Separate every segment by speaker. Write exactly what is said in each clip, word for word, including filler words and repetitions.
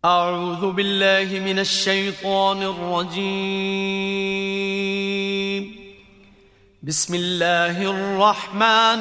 Speaker 1: أعوذ بالله من الشيطان الرجيم. بسم الله الرحمن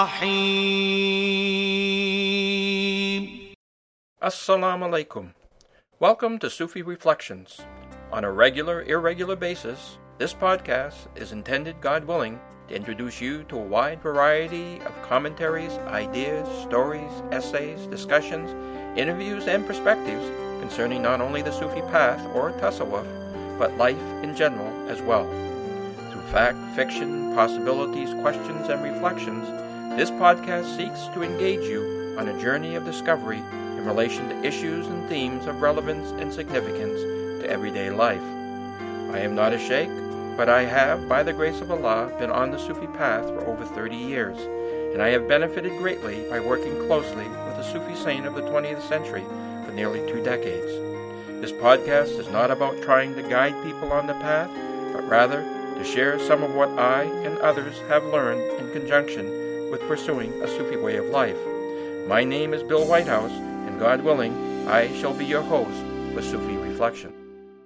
Speaker 1: الرحيم.
Speaker 2: Assalamu alaikum. Welcome to Sufi Reflections. On a regular, irregular basis, this podcast is intended, God willing, to introduce you to a wide variety of commentaries, ideas, stories, essays, discussions, interviews, and perspectives concerning not only the Sufi path or Tasawwuf, but life in general as well. Through fact, fiction, possibilities, questions, and reflections, this podcast seeks to engage you on a journey of discovery in relation to issues and themes of relevance and significance to everyday life. I am not a sheikh, but I have, by the grace of Allah, been on the Sufi path for over thirty years, and I have benefited greatly by working closely with a Sufi saint of the twentieth century for nearly two decades. This podcast is not about trying to guide people on the path, but rather to share some of what I and others have learned in conjunction with pursuing a Sufi way of life. My name is Bill Whitehouse, and God willing, I shall be your host for Sufi Reflection.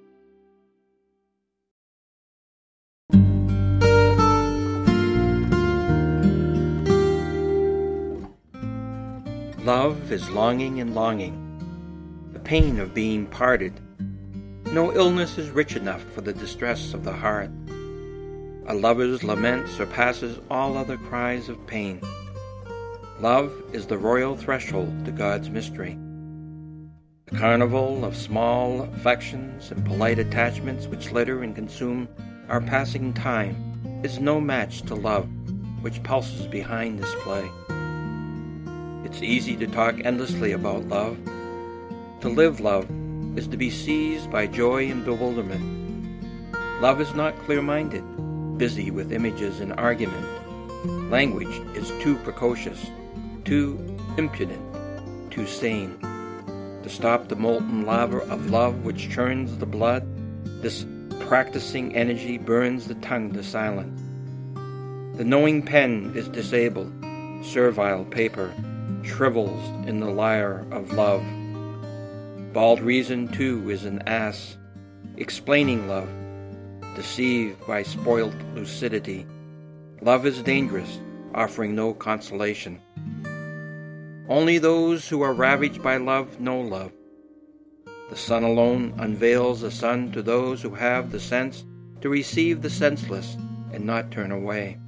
Speaker 2: Love is longing and longing, the pain of being parted. No illness is rich enough for the distress of the heart. A lover's lament surpasses all other cries of pain. Love is the royal threshold to God's mystery. The carnival of small affections and polite attachments which litter and consume our passing time is no match to love, which pulses behind this play. It's easy to talk endlessly about love. To live love is to be seized by joy and bewilderment. Love is not clear-minded, busy with images and argument. Language is too precocious, too impudent, too sane. To stop the molten lava of love which churns the blood, this practicing energy burns the tongue to silence. The knowing pen is disabled, servile paper shrivels in the lyre of love. Bald reason, too, is an ass, explaining love, deceived by spoilt lucidity. Love is dangerous, offering no consolation. Only those who are ravaged by love know love. The sun alone unveils the sun to those who have the sense to receive the senseless and not turn away.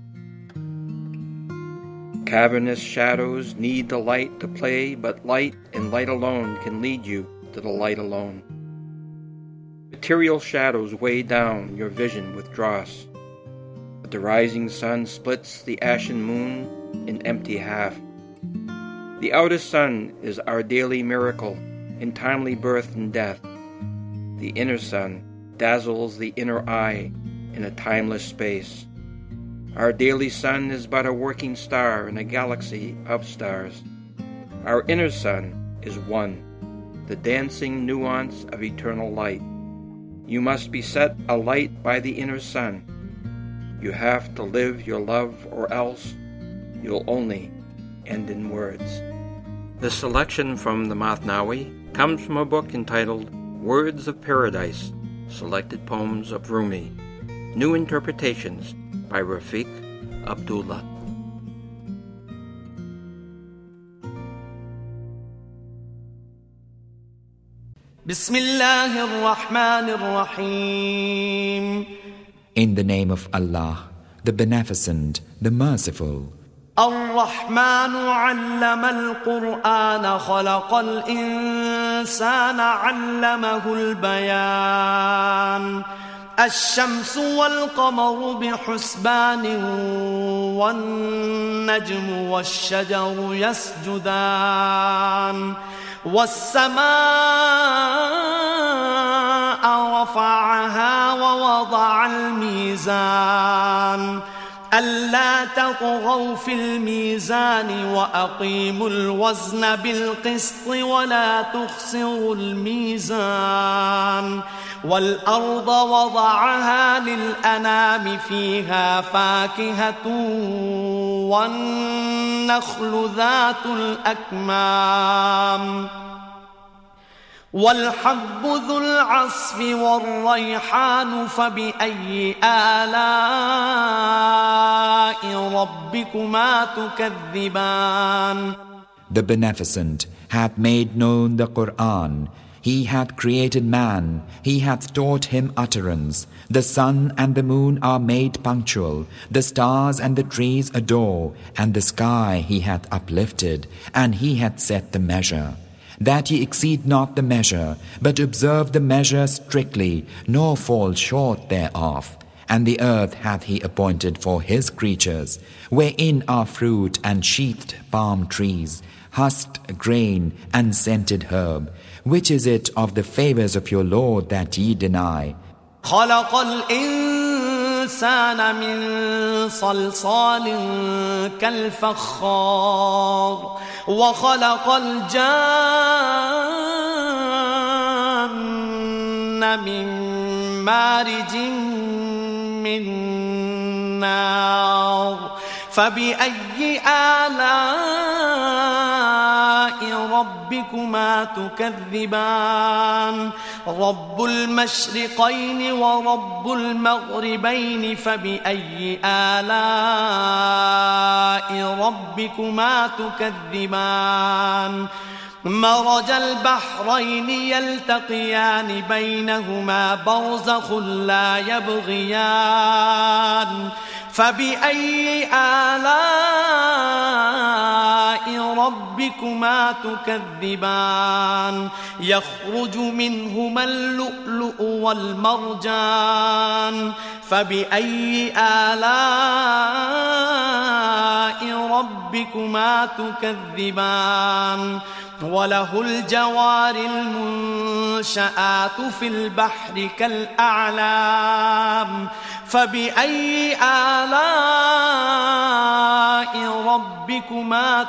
Speaker 2: Cavernous shadows need the light to play, but light and light alone can lead you to the light alone. Material shadows weigh down your vision with dross, but the rising sun splits the ashen moon in empty half. The outer sun is our daily miracle in timely birth and death. The inner sun dazzles the inner eye in a timeless space. Our daily sun is but a working star in a galaxy of stars. Our inner sun is one, the dancing nuance of eternal light. You must be set alight by the inner sun. You have to live your love, or else you'll only end in words. The selection from the Mathnawi comes from a book entitled Words of Paradise, Selected Poems of Rumi, New Interpretations by Rafiq Abdullah.
Speaker 1: Bismillahir Rahmanir Rahim.
Speaker 3: In the name of Allah, the Beneficent, the Merciful.
Speaker 1: الرحمن علم القرآن خلق الإنسان علمه البيان الشمس والقمر بحسبان والنجم والشجر يسجدان والسماء رفعها ووضع الميزان ألا تطغوا في الميزان وأقيموا الوزن بالقسط ولا تخسروا الميزان والأرض وضعها للأنام فيها فاكهة والنخل ذات الأكمام والحب ذو العصف والريحان فبأي آلاء ربكما تكذبان.
Speaker 3: The Beneficent hath made known the Qur'an. He hath created man. He hath taught him utterance. The sun and the moon are made punctual. The stars and the trees adore. And the sky he hath uplifted. And he hath set the measure, that ye exceed not the measure, but observe the measure strictly, nor fall short thereof. And the earth hath he appointed for his creatures, wherein are fruit and sheathed palm trees, husked grain and scented herb. Which is it of the favors of your Lord that ye deny?
Speaker 1: خلق الإنسان من صلصال كالفخار وخلق الجان من مارج من نار فبأي آلاء ربكما تكذبان. رب المشرقين ورب المغربين فبأي آلاء ربكما تكذبان. مرج البحرين يلتقيان بينهما برزخ لا يبغيان فبأي آلاء ربكما تكذبان. يخرج منهما اللؤلؤ والمرجان فبأي آلاء ربكما تكذبان. وله الجوار المنشآت في البحر كالأعلام فبأي آلاء ربكما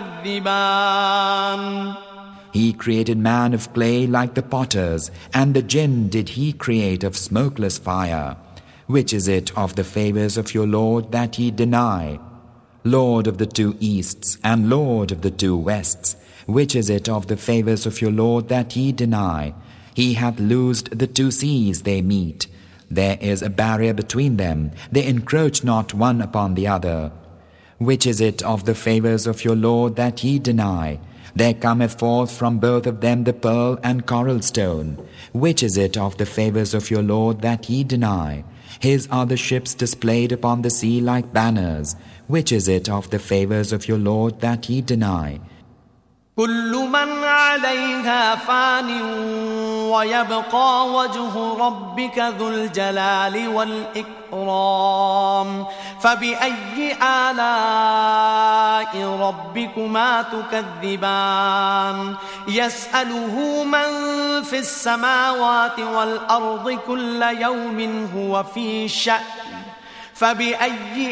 Speaker 1: تكذبان.
Speaker 3: He created man of clay like the potters, and the jinn did he create of smokeless fire. Which is it of the favors of your Lord that ye deny? Lord of the two easts and Lord of the two wests, which is it of the favors of your Lord that ye deny? He hath loosed the two seas they meet. There is a barrier between them. They encroach not one upon the other. Which is it of the favors of your Lord that ye deny? There cometh forth from both of them the pearl and coral stone. Which is it of the favors of your Lord that ye deny? His are the ships displayed upon the sea like banners. Which is it of the favors of your Lord that ye deny?
Speaker 1: كل من عليها فان ويبقى وجه ربك ذو الجلال والإكرام فبأي آلاء ربكما تكذبان. يسأله من في السماوات والأرض كل يوم هو في شأن فبأي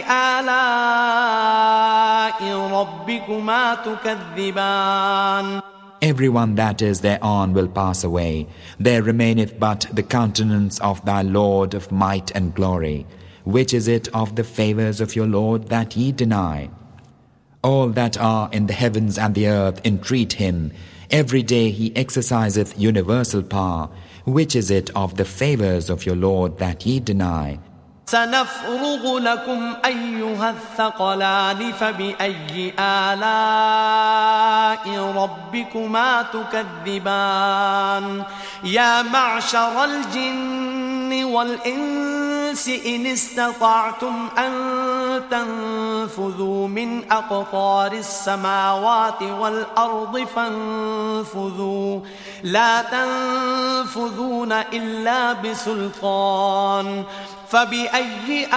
Speaker 1: آلاء ربكما تكذبان.
Speaker 3: Everyone that is thereon will pass away. There remaineth but the countenance of thy Lord of might and glory. Which is it of the favors of your Lord that ye deny? All that are in the heavens and the earth entreat him. Every day he exerciseth universal power. Which is it of the favors of your Lord that ye deny?
Speaker 1: سنفرغ لكم أيها الثقلان فبأي آلاء ربكما تكذبان. يا معشر الجن والإنس إن استطعتم أن تنفذوا من أقطار السماوات والأرض فانفذوا لا تنفذون إلا بسلطان. فبأي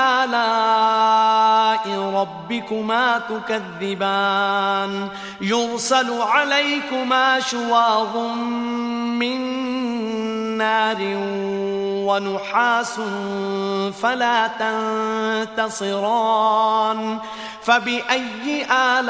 Speaker 1: آلاء ربكما تكذبان. يرسل عليكما شواظ من نار ونحاس فلا تنتصران. فبأي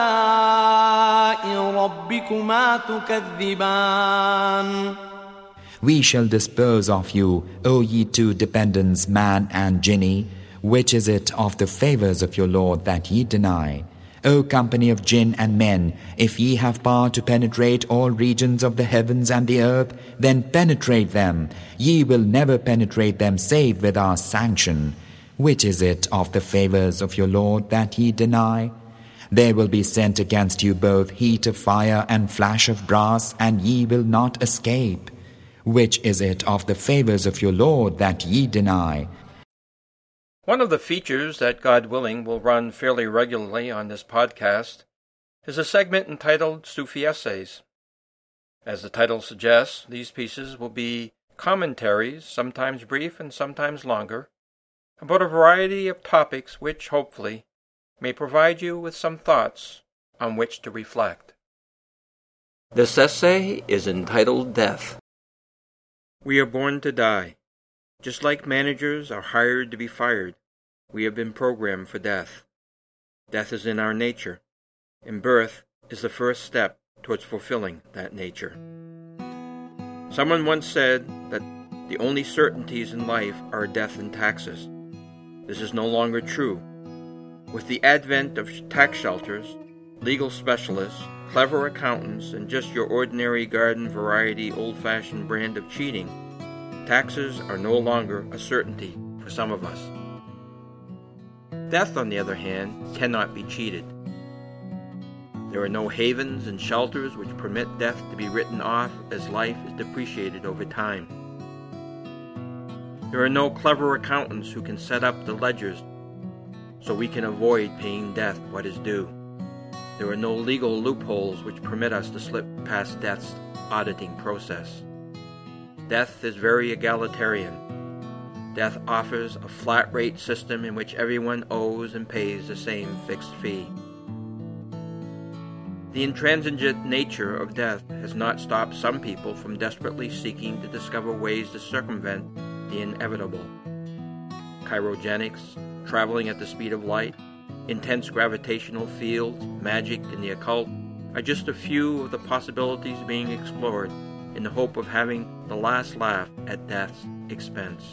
Speaker 1: آلاء ربكما تكذبان.
Speaker 3: We shall dispose of you, O ye two dependents, man and jinni. Which is it of the favors of your Lord that ye deny? O company of jinn and men, if ye have power to penetrate all regions of the heavens and the earth, then penetrate them. Ye will never penetrate them save with our sanction. Which is it of the favors of your Lord that ye deny? There will be sent against you both heat of fire and flash of brass, and ye will not escape. Which is it of the favors of your Lord that ye deny?
Speaker 2: One of the features that, God willing, will run fairly regularly on this podcast is a segment entitled Sufi Essays. As the title suggests, these pieces will be commentaries, sometimes brief and sometimes longer, about a variety of topics which, hopefully, may provide you with some thoughts on which to reflect. This essay is entitled Death. We are born to die. Just like managers are hired to be fired, we have been programmed for death. Death is in our nature, and birth is the first step towards fulfilling that nature. Someone once said that the only certainties in life are death and taxes. This is no longer true. With the advent of tax shelters, legal specialists, clever accountants, and just your ordinary garden variety old-fashioned brand of cheating, taxes are no longer a certainty for some of us. Death, on the other hand, cannot be cheated. There are no havens and shelters which permit death to be written off as life is depreciated over time. There are no clever accountants who can set up the ledgers so we can avoid paying death what is due. There are no legal loopholes which permit us to slip past death's auditing process. Death is very egalitarian. Death offers a flat-rate system in which everyone owes and pays the same fixed fee. The intransigent nature of death has not stopped some people from desperately seeking to discover ways to circumvent the inevitable. Cryogenics, traveling at the speed of light, intense gravitational fields, magic, and the occult are just a few of the possibilities being explored in the hope of having the last laugh at death's expense.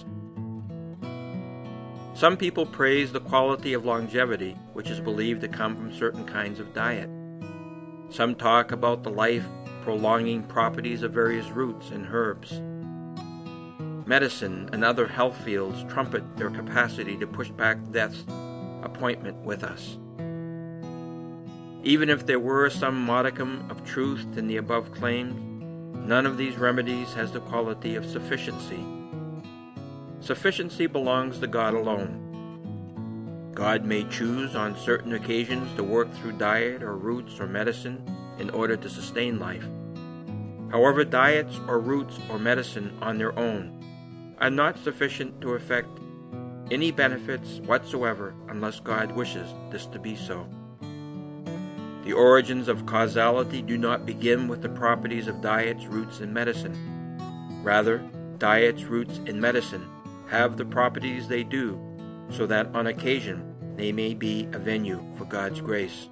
Speaker 2: Some people praise the quality of longevity, which is believed to come from certain kinds of diet. Some talk about the life-prolonging properties of various roots and herbs. Medicine and other health fields trumpet their capacity to push back death's appointment with us. Even if there were some modicum of truth in the above claims, none of these remedies has the quality of sufficiency. Sufficiency belongs to God alone. God may choose on certain occasions to work through diet or roots or medicine in order to sustain life. However, diets or roots or medicine on their own are not sufficient to effect any benefits whatsoever unless God wishes this to be so. The origins of causality do not begin with the properties of diets, roots, and medicine. Rather, diets, roots, and medicine have the properties they do, so that on occasion they may be a venue for God's grace.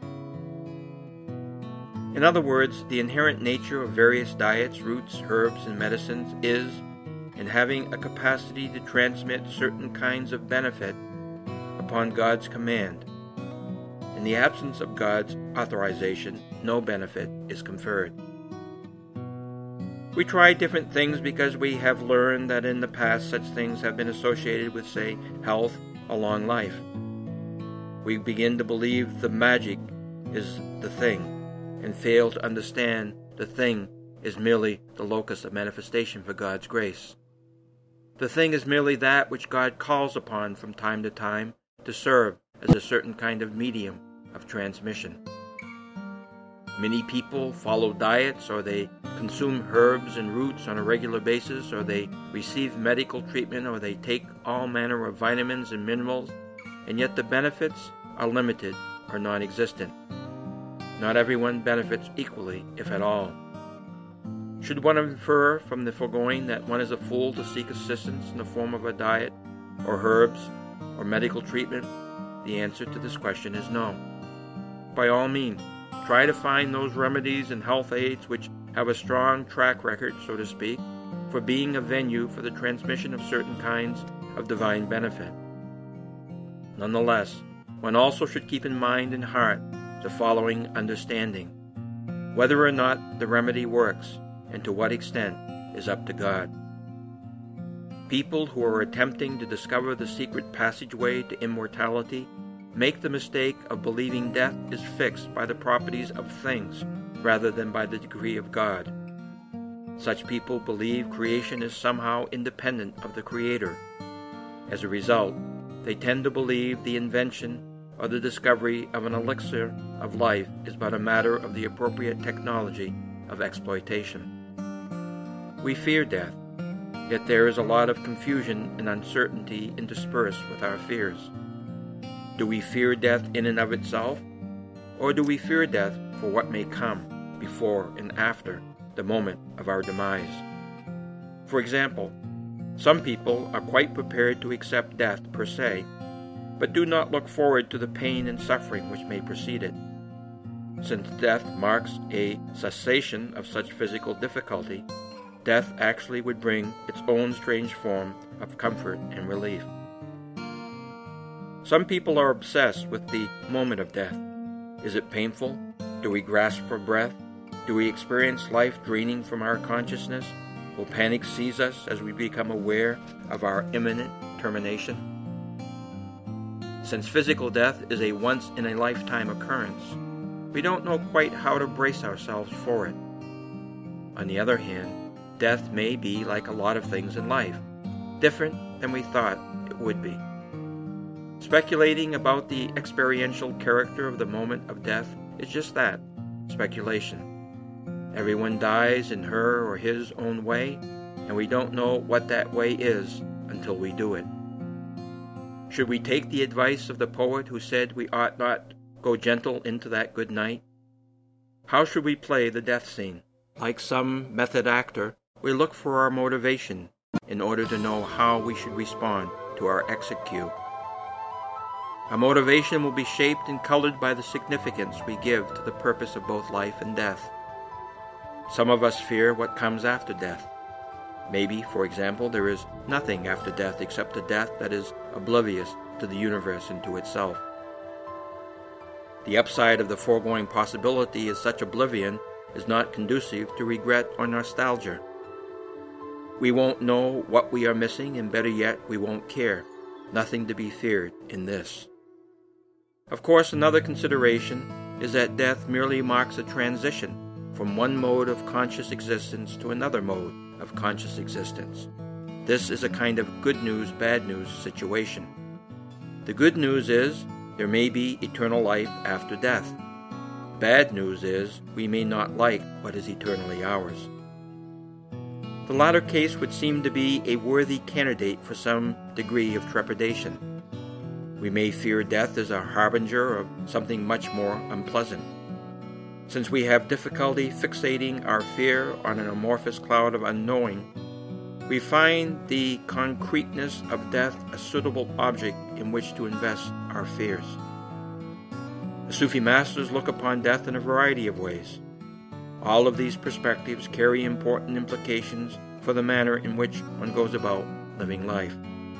Speaker 2: In other words, the inherent nature of various diets, roots, herbs, and medicines is in having a capacity to transmit certain kinds of benefit upon God's command. In the absence of God's authorization, no benefit is conferred. We try different things because we have learned that in the past such things have been associated with, say, health, a long life. We begin to believe the magic is the thing, and fail to understand the thing is merely the locus of manifestation for God's grace. The thing is merely that which God calls upon from time to time to serve as a certain kind of medium of transmission. Many people follow diets, or they consume herbs and roots on a regular basis, or they receive medical treatment, or they take all manner of vitamins and minerals, and yet the benefits are limited or non-existent. Not everyone benefits equally, if at all. Should one infer from the foregoing that one is a fool to seek assistance in the form of a diet, or herbs, or medical treatment? The answer to this question is no. By all means, try to find those remedies and health aids which have a strong track record, so to speak, for being a venue for the transmission of certain kinds of divine benefit. Nonetheless, one also should keep in mind and heart the following understanding. Whether or not the remedy works, and to what extent, is up to God. People who are attempting to discover the secret passageway to immortality make the mistake of believing death is fixed by the properties of things rather than by the decree of God. Such people believe creation is somehow independent of the Creator. As a result, they tend to believe the invention or the discovery of an elixir of life is but a matter of the appropriate technology of exploitation. We fear death, yet there is a lot of confusion and uncertainty interspersed with our fears. Do we fear death in and of itself, or do we fear death for what may come before and after the moment of our demise? For example, some people are quite prepared to accept death per se, but do not look forward to the pain and suffering which may precede it. Since death marks a cessation of such physical difficulty, death actually would bring its own strange form of comfort and relief. Some people are obsessed with the moment of death. Is it painful? Do we grasp for breath? Do we experience life draining from our consciousness? Will panic seize us as we become aware of our imminent termination? Since physical death is a once-in-a-lifetime occurrence, we don't know quite how to brace ourselves for it. On the other hand, death may be like a lot of things in life, different than we thought it would be. Speculating about the experiential character of the moment of death is just that, speculation. Everyone dies in her or his own way, and we don't know what that way is until we do it. Should we take the advice of the poet who said we ought not go gentle into that good night? How should we play the death scene? Like some method actor, we look for our motivation in order to know how we should respond to our exit cue. Our motivation will be shaped and colored by the significance we give to the purpose of both life and death. Some of us fear what comes after death. Maybe, for example, there is nothing after death except a death that is oblivious to the universe and to itself. The upside of the foregoing possibility is such oblivion is not conducive to regret or nostalgia. We won't know what we are missing, and better yet, we won't care. Nothing to be feared in this. Of course, another consideration is that death merely marks a transition from one mode of conscious existence to another mode of conscious existence. This is a kind of good news, bad news situation. The good news is there may be eternal life after death. Bad news is we may not like what is eternally ours. The latter case would seem to be a worthy candidate for some degree of trepidation. We may fear death as a harbinger of something much more unpleasant. Since we have difficulty fixating our fear on an amorphous cloud of unknowing, we find the concreteness of death a suitable object in which to invest our fears. The Sufi masters look upon death in a variety of ways. All of these perspectives carry important implications for the manner in which one goes about living life.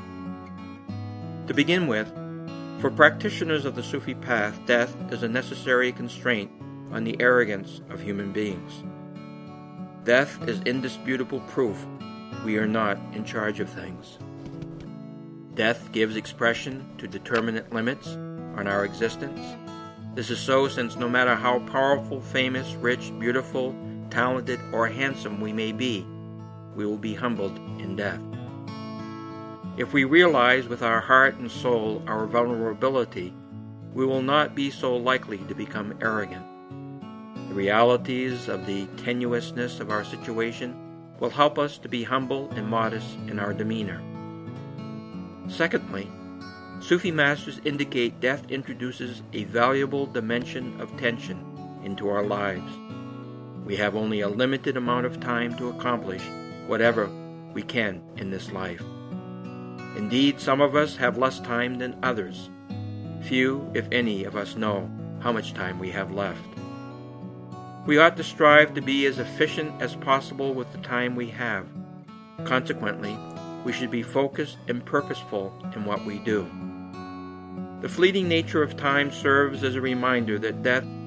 Speaker 2: To begin with, for practitioners of the Sufi path, death is a necessary constraint on the arrogance of human beings. Death is indisputable proof we are not in charge of things. Death gives expression to determinate limits on our existence. This is so since no matter how powerful, famous, rich, beautiful, talented, or handsome we may be, we will be humbled in death. If we realize with our heart and soul our vulnerability, we will not be so likely to become arrogant. The realities of the tenuousness of our situation will help us to be humble and modest in our demeanor. Secondly, Sufi masters indicate death introduces a valuable dimension of tension into our lives. We have only a limited amount of time to accomplish whatever we can in this life. Indeed, some of us have less time than others. Few, if any, of us know how much time we have left. We ought to strive to be as efficient as possible with the time we have. Consequently, we should be focused and purposeful in what we do. The fleeting nature of time serves as a reminder that death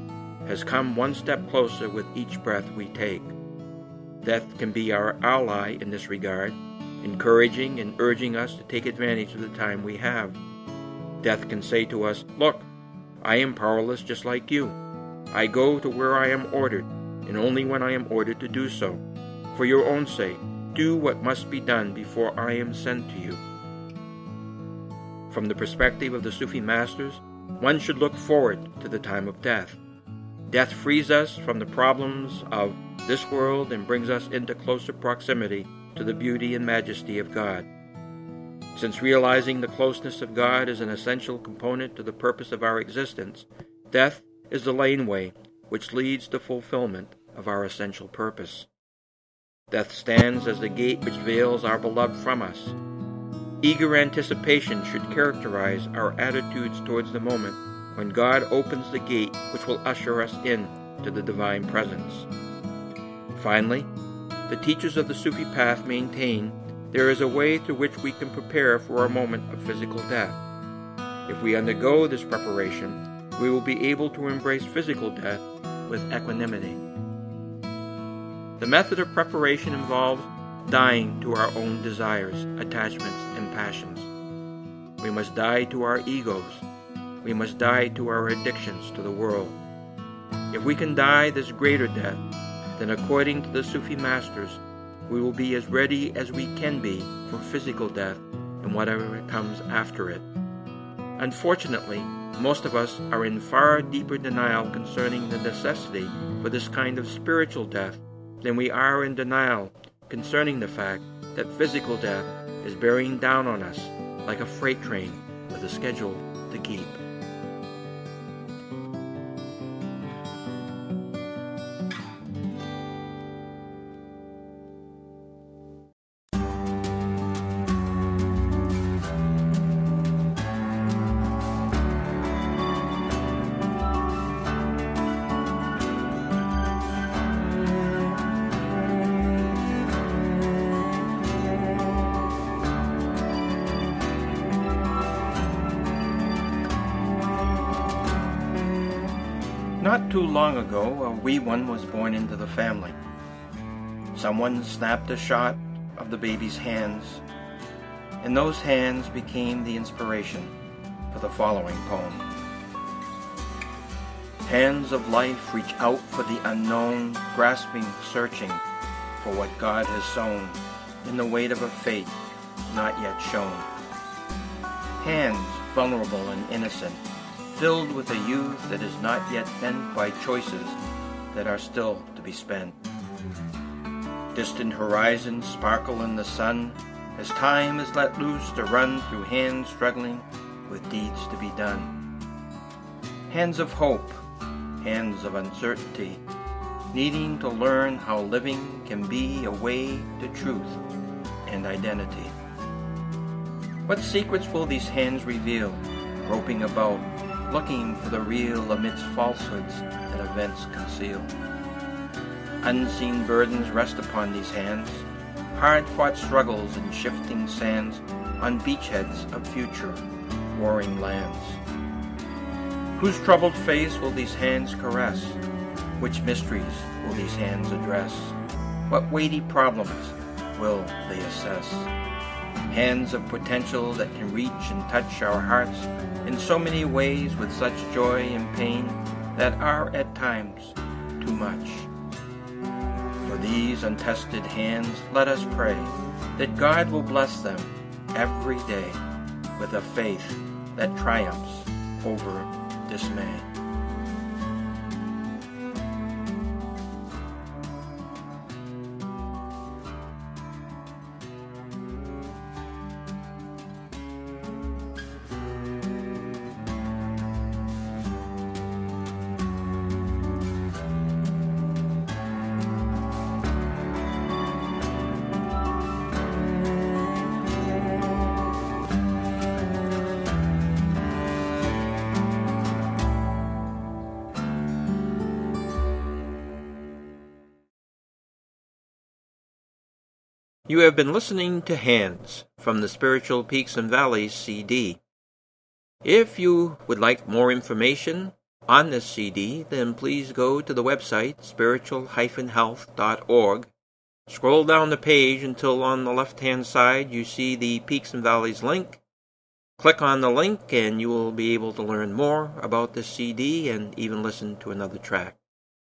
Speaker 2: has come one step closer with each breath we take. Death can be our ally in this regard, encouraging and urging us to take advantage of the time we have. Death can say to us, "Look, I am powerless just like you. I go to where I am ordered, and only when I am ordered to do so. For your own sake, do what must be done before I am sent to you." From the perspective of the Sufi masters, one should look forward to the time of death. Death frees us from the problems of this world and brings us into closer proximity to the beauty and majesty of God. Since realizing the closeness of God is an essential component to the purpose of our existence, death is the laneway which leads to fulfillment of our essential purpose. Death stands as the gate which veils our beloved from us. Eager anticipation should characterize our attitudes towards the moment when God opens the gate which will usher us in to the divine presence. Finally, the teachers of the Sufi path maintain there is a way through which we can prepare for our moment of physical death. If we undergo this preparation, we will be able to embrace physical death with equanimity. The method of preparation involves dying to our own desires, attachments, and passions. We must die to our egos. We must die to our addictions to the world. If we can die this greater death, then according to the Sufi masters, we will be as ready as we can be for physical death and whatever comes after it. Unfortunately, most of us are in far deeper denial concerning the necessity for this kind of spiritual death than we are in denial concerning the fact that physical death is bearing down on us like a freight train with a schedule to keep. Not too long ago, a wee one was born into the family. Someone snapped a shot of the baby's hands, and those hands became the inspiration for the following poem. Hands of life reach out for the unknown, grasping, searching for what God has sown in the weight of a fate not yet shown. Hands vulnerable and innocent, filled with a youth that is not yet bent by choices that are still to be spent. Distant horizons sparkle in the sun as time is let loose to run through hands struggling with deeds to be done. Hands of hope, hands of uncertainty, needing to learn how living can be a way to truth and identity. What secrets will these hands reveal, groping about, looking for the real amidst falsehoods that events conceal? Unseen burdens rest upon these hands, hard-fought struggles in shifting sands on beachheads of future, warring lands. Whose troubled face will these hands caress? Which mysteries will these hands address? What weighty problems will they assess? Hands of potential that can reach and touch our hearts in so many ways with such joy and pain that are at times too much. For these untested hands, let us pray that God will bless them every day with a faith that triumphs over dismay. You have been listening to Hands from the Spiritual Peaks and Valleys C D. If you would like more information on this C D, then please go to the website spiritual dash health dot org. Scroll down the page until on the left-hand side you see the Peaks and Valleys link. Click on the link and you will be able to learn more about this C D and even listen to another track.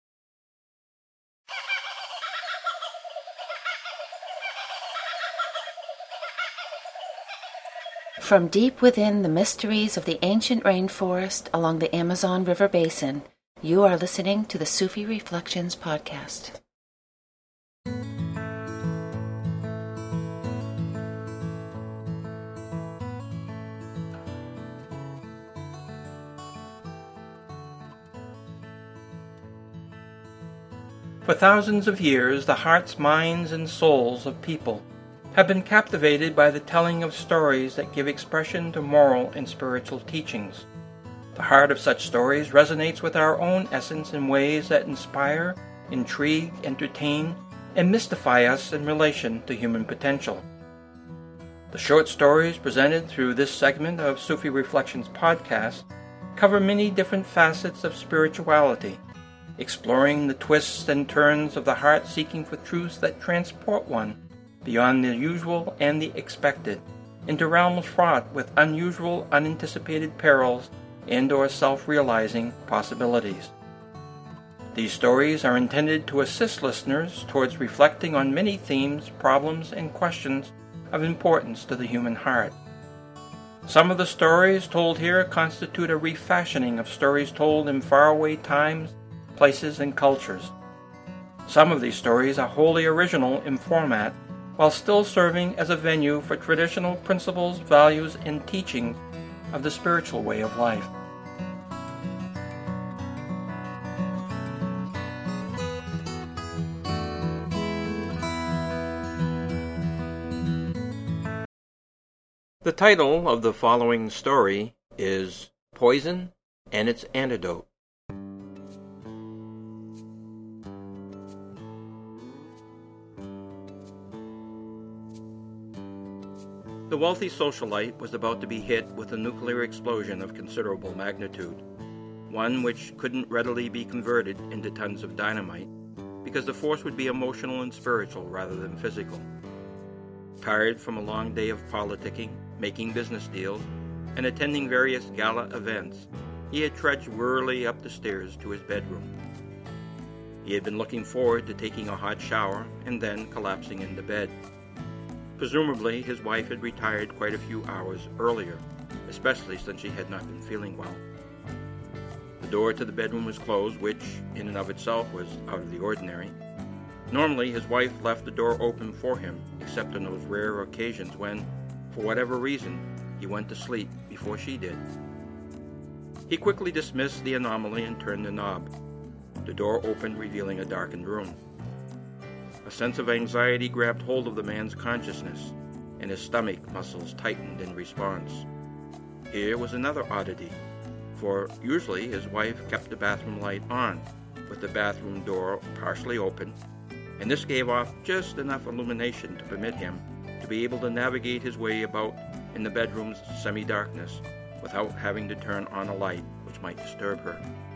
Speaker 4: From deep within the mysteries of the ancient rainforest along the Amazon River Basin, you are listening to the Sufi Reflections podcast.
Speaker 2: For thousands of years, the hearts, minds, and souls of people have been captivated by the telling of stories that give expression to moral and spiritual teachings. The heart of such stories resonates with our own essence in ways that inspire, intrigue, entertain, and mystify us in relation to human potential. The short stories presented through this segment of Sufi Reflections podcast cover many different facets of spirituality, exploring the twists and turns of the heart seeking for truths that transport one beyond the usual and the expected, into realms fraught with unusual, unanticipated perils and or self-realizing possibilities. These stories are intended to assist listeners towards reflecting on many themes, problems, and questions of importance to the human heart. Some of the stories told here constitute a refashioning of stories told in faraway times, places, and cultures. Some of these stories are wholly original in format, while still serving as a venue for traditional principles, values, and teachings of the spiritual way of life. The title of the following story is Poison and Its Antidote. The wealthy socialite was about to be hit with a nuclear explosion of considerable magnitude, one which couldn't readily be converted into tons of dynamite, because the force would be emotional and spiritual rather than physical. Tired from a long day of politicking, making business deals, and attending various gala events, he had trudged wearily up the stairs to his bedroom. He had been looking forward to taking a hot shower and then collapsing into bed. Presumably, his wife had retired quite a few hours earlier, especially since she had not been feeling well. The door to the bedroom was closed, which, in and of itself, was out of the ordinary. Normally, his wife left the door open for him, except on those rare occasions when, for whatever reason, he went to sleep before she did. He quickly dismissed the anomaly and turned the knob. The door opened, revealing a darkened room. A sense of anxiety grabbed hold of the man's consciousness, and his stomach muscles tightened in response. Here was another oddity, for usually his wife kept the bathroom light on, with the bathroom door partially open, and this gave off just enough illumination to permit him to be able to navigate his way about in the bedroom's semi-darkness without having to turn on a light which might disturb her.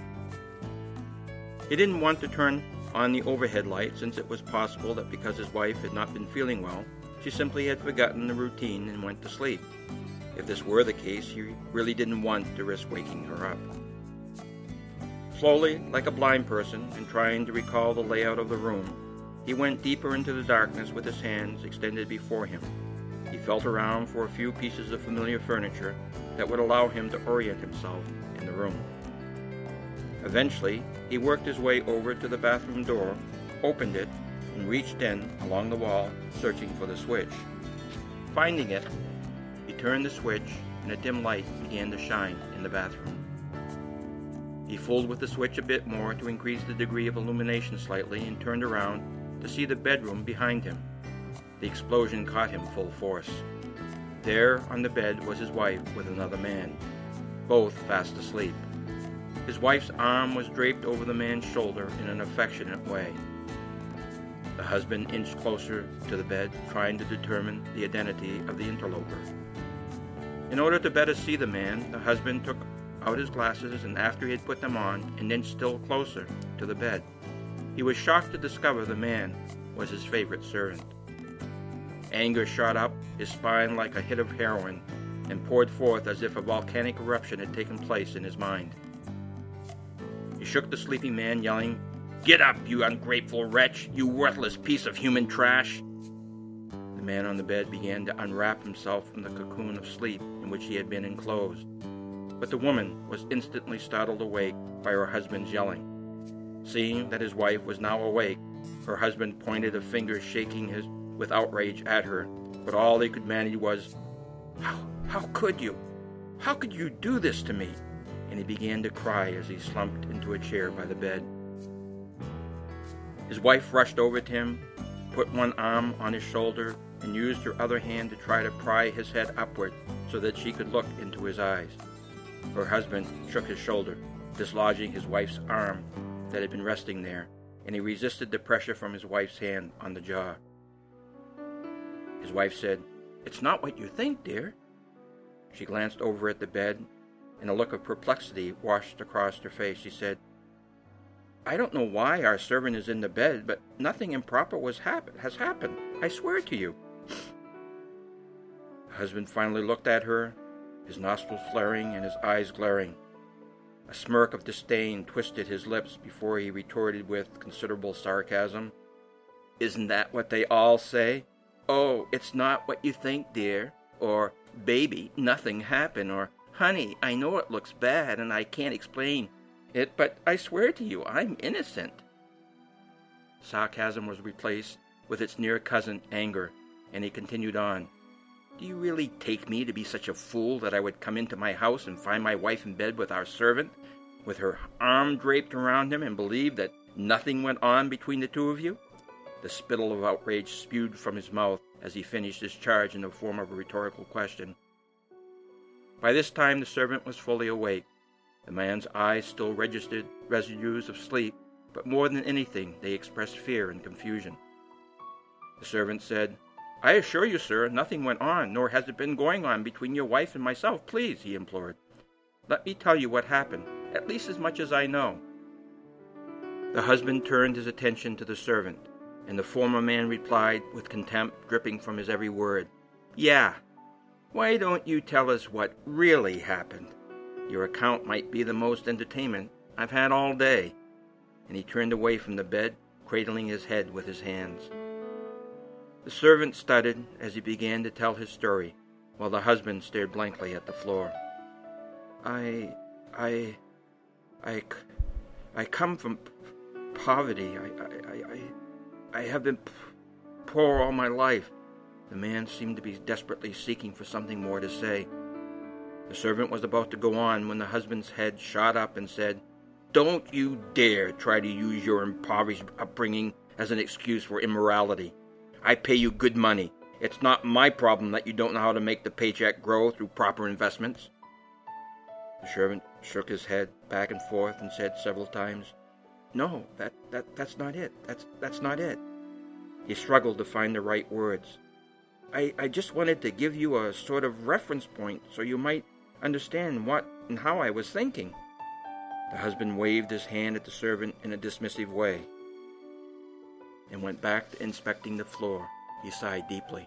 Speaker 2: He didn't want to turn on the overhead light, since it was possible that because his wife had not been feeling well, she simply had forgotten the routine and went to sleep. If this were the case, he really didn't want to risk waking her up. Slowly, like a blind person, and trying to recall the layout of the room, he went deeper into the darkness with his hands extended before him. He felt around for a few pieces of familiar furniture that would allow him to orient himself in the room. Eventually, he worked his way over to the bathroom door, opened it, and reached in along the wall, searching for the switch. Finding it, he turned the switch, and a dim light began to shine in the bathroom. He fooled with the switch a bit more to increase the degree of illumination slightly and turned around to see the bedroom behind him. The explosion caught him full force. There on the bed was his wife with another man, both fast asleep. His wife's arm was draped over the man's shoulder in an affectionate way. The husband inched closer to the bed, trying to determine the identity of the interloper. In order to better see the man, the husband took out his glasses, and after he had put them on, and then still closer to the bed, he was shocked to discover the man was his favorite servant. Anger shot up his spine like a hit of heroin and poured forth as if a volcanic eruption had taken place in his mind. He shook the sleeping man, yelling, "Get up, you ungrateful wretch, you worthless piece of human trash!" The man on the bed began to unwrap himself from the cocoon of sleep in which he had been enclosed, but the woman was instantly startled awake by her husband's yelling. Seeing that his wife was now awake, her husband pointed a finger shaking his with outrage at her, but all he could manage was, How, how could you? How could you do this to me?" And he began to cry as he slumped into a chair by the bed. His wife rushed over to him, put one arm on his shoulder, and used her other hand to try to pry his head upward so that she could look into his eyes. Her husband shook his shoulder, dislodging his wife's arm that had been resting there, and he resisted the pressure from his wife's hand on the jaw. His wife said, "It's not what you think, dear." She glanced over at the bed, and a look of perplexity washed across her face. She said, "I don't know why our servant is in the bed, but nothing improper was hap- has happened. I swear to you." Her husband finally looked at her, his nostrils flaring and his eyes glaring. A smirk of disdain twisted his lips before he retorted with considerable sarcasm, "Isn't that what they all say? Oh, it's not what you think, dear," or "Baby, nothing happened," or "Honey, I know it looks bad and I can't explain it, but I swear to you, I'm innocent." Sarcasm was replaced with its near cousin, anger, and he continued on, "Do you really take me to be such a fool that I would come into my house and find my wife in bed with our servant, with her arm draped around him, and believe that nothing went on between the two of you?" The spittle of outrage spewed from his mouth as he finished his charge in the form of a rhetorical question. By this time the servant was fully awake. The man's eyes still registered residues of sleep, but more than anything they expressed fear and confusion. The servant said, "I assure you, sir, nothing went on, nor has it been going on between your wife and myself. Please," he implored, "let me tell you what happened, at least as much as I know." The husband turned his attention to the servant, and the former man replied with contempt dripping from his every word, "Yeah, why don't you tell us what really happened? Your account might be the most entertainment I've had all day." And he turned away from the bed, cradling his head with his hands. The servant stuttered as he began to tell his story, while the husband stared blankly at the floor. I, I, I, I come from poverty. I, I, I, I have been poor all my life." The man seemed to be desperately seeking for something more to say. The servant was about to go on when the husband's head shot up and said, "Don't you dare try to use your impoverished upbringing as an excuse for immorality. I pay you good money. It's not my problem that you don't know how to make the paycheck grow through proper investments." The servant shook his head back and forth and said several times, "No, that, that that's not it. That's that's not it." He struggled to find the right words. I, I just wanted to give you a sort of reference point so you might understand what and how I was thinking." The husband waved his hand at the servant in a dismissive way and went back to inspecting the floor. He sighed deeply.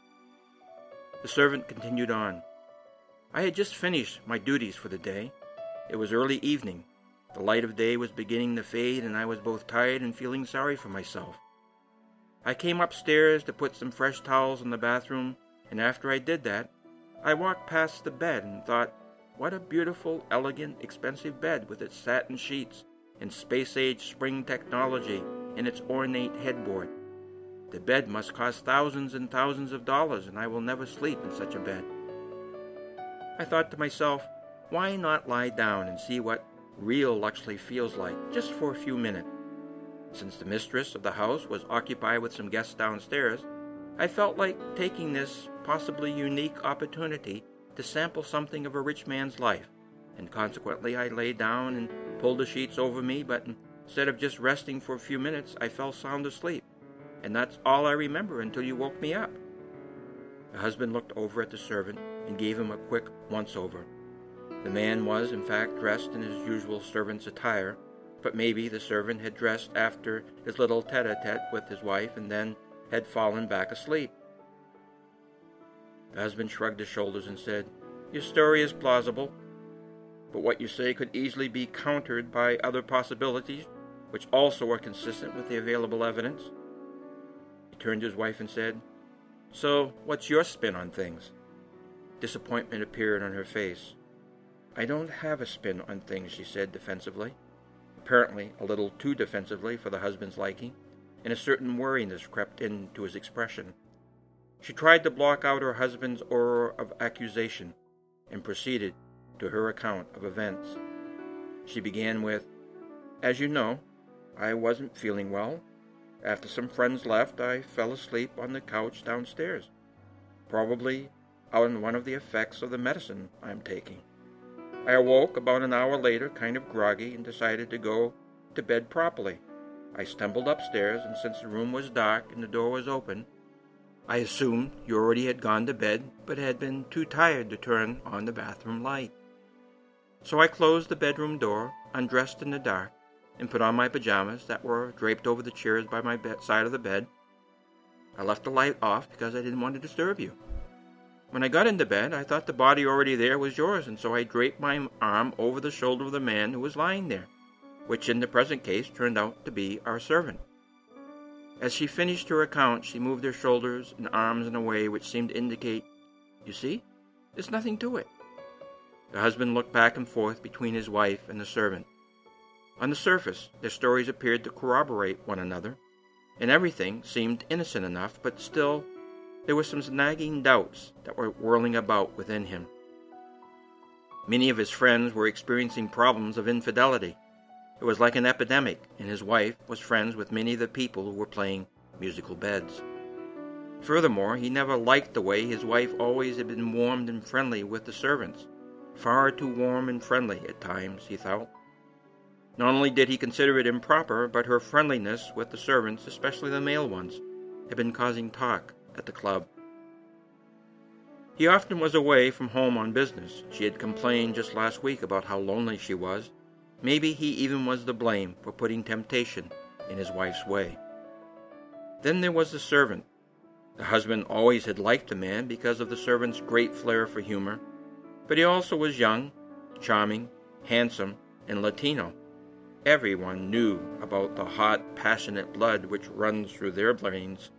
Speaker 2: The servant continued on. "I had just finished my duties for the day. It was early evening. The light of day was beginning to fade, and I was both tired and feeling sorry for myself. I came upstairs to put some fresh towels in the bathroom, and after I did that, I walked past the bed and thought, what a beautiful, elegant, expensive bed with its satin sheets and space-age spring technology and its ornate headboard. The bed must cost thousands and thousands of dollars, and I will never sleep in such a bed. I thought to myself, why not lie down and see what real luxury feels like, just for a few minutes? Since the mistress of the house was occupied with some guests downstairs, I felt like taking this possibly unique opportunity to sample something of a rich man's life, and consequently I lay down and pulled the sheets over me, but instead of just resting for a few minutes, I fell sound asleep, and that's all I remember until you woke me up." The husband looked over at the servant and gave him a quick once-over. The man was, in fact, dressed in his usual servant's attire, but maybe the servant had dressed after his little tete-a-tete with his wife and then had fallen back asleep. The husband shrugged his shoulders and said, "Your story is plausible, but what you say could easily be countered by other possibilities, which also are consistent with the available evidence." He turned to his wife and said, "So, what's your spin on things?" Disappointment appeared on her face. "I don't have a spin on things," she said defensively, apparently a little too defensively for the husband's liking, and a certain weariness crept into his expression. She tried to block out her husband's aura of accusation and proceeded to her account of events. She began with, "As you know, I wasn't feeling well. After some friends left, I fell asleep on the couch downstairs, probably on one of the effects of the medicine I'm taking. I awoke about an hour later, kind of groggy, and decided to go to bed properly. I stumbled upstairs, and since the room was dark and the door was open, I assumed you already had gone to bed, but had been too tired to turn on the bathroom light. So I closed the bedroom door, undressed in the dark, and put on my pajamas that were draped over the chairs by my bed, side of the bed. I left the light off because I didn't want to disturb you. When I got into bed, I thought the body already there was yours, and so I draped my arm over the shoulder of the man who was lying there, which in the present case turned out to be our servant." As she finished her account, she moved her shoulders and arms in a way which seemed to indicate, "You see, there's nothing to it." The husband looked back and forth between his wife and the servant. On the surface, their stories appeared to corroborate one another, and everything seemed innocent enough, but still there were some nagging doubts that were whirling about within him. Many of his friends were experiencing problems of infidelity. It was like an epidemic, and his wife was friends with many of the people who were playing musical beds. Furthermore, he never liked the way his wife always had been warm and friendly with the servants. Far too warm and friendly at times, he thought. Not only did he consider it improper, but her friendliness with the servants, especially the male ones, had been causing talk at the club. He often was away from home on business. She had complained just last week about how lonely she was. Maybe he even was to blame for putting temptation in his wife's way. Then there was the servant. The husband always had liked the man because of the servant's great flair for humor, but he also was young, charming, handsome, and Latino. Everyone knew about the hot, passionate blood which runs through their veins.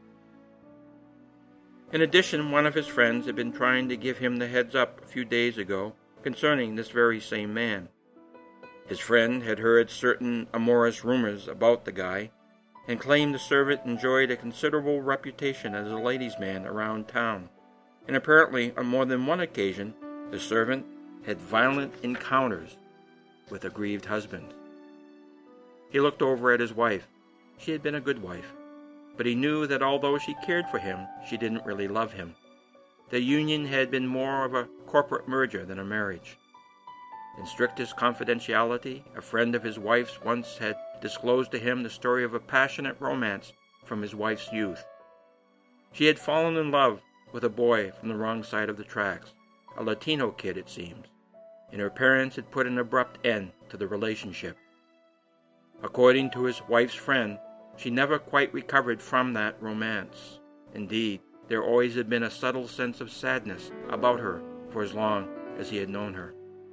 Speaker 2: In addition, one of his friends had been trying to give him the heads up a few days ago concerning this very same man. His friend had heard certain amorous rumors about the guy and claimed the servant enjoyed a considerable reputation as a ladies' man around town, and apparently on more than one occasion the servant had violent encounters with a grieved husband. He looked over at his wife. She had been a good wife, but he knew that although she cared for him, she didn't really love him. Their union had been more of a corporate merger than a marriage. In strictest confidentiality, a friend of his wife's once had disclosed to him the story of a passionate romance from his wife's youth. She had fallen in love with a boy from the wrong side of the tracks, a Latino kid it seems, and her parents had put an abrupt end to the relationship. According to his wife's friend, she never quite recovered from that romance. Indeed, there always had been a subtle sense of sadness about her for as long as he had known her.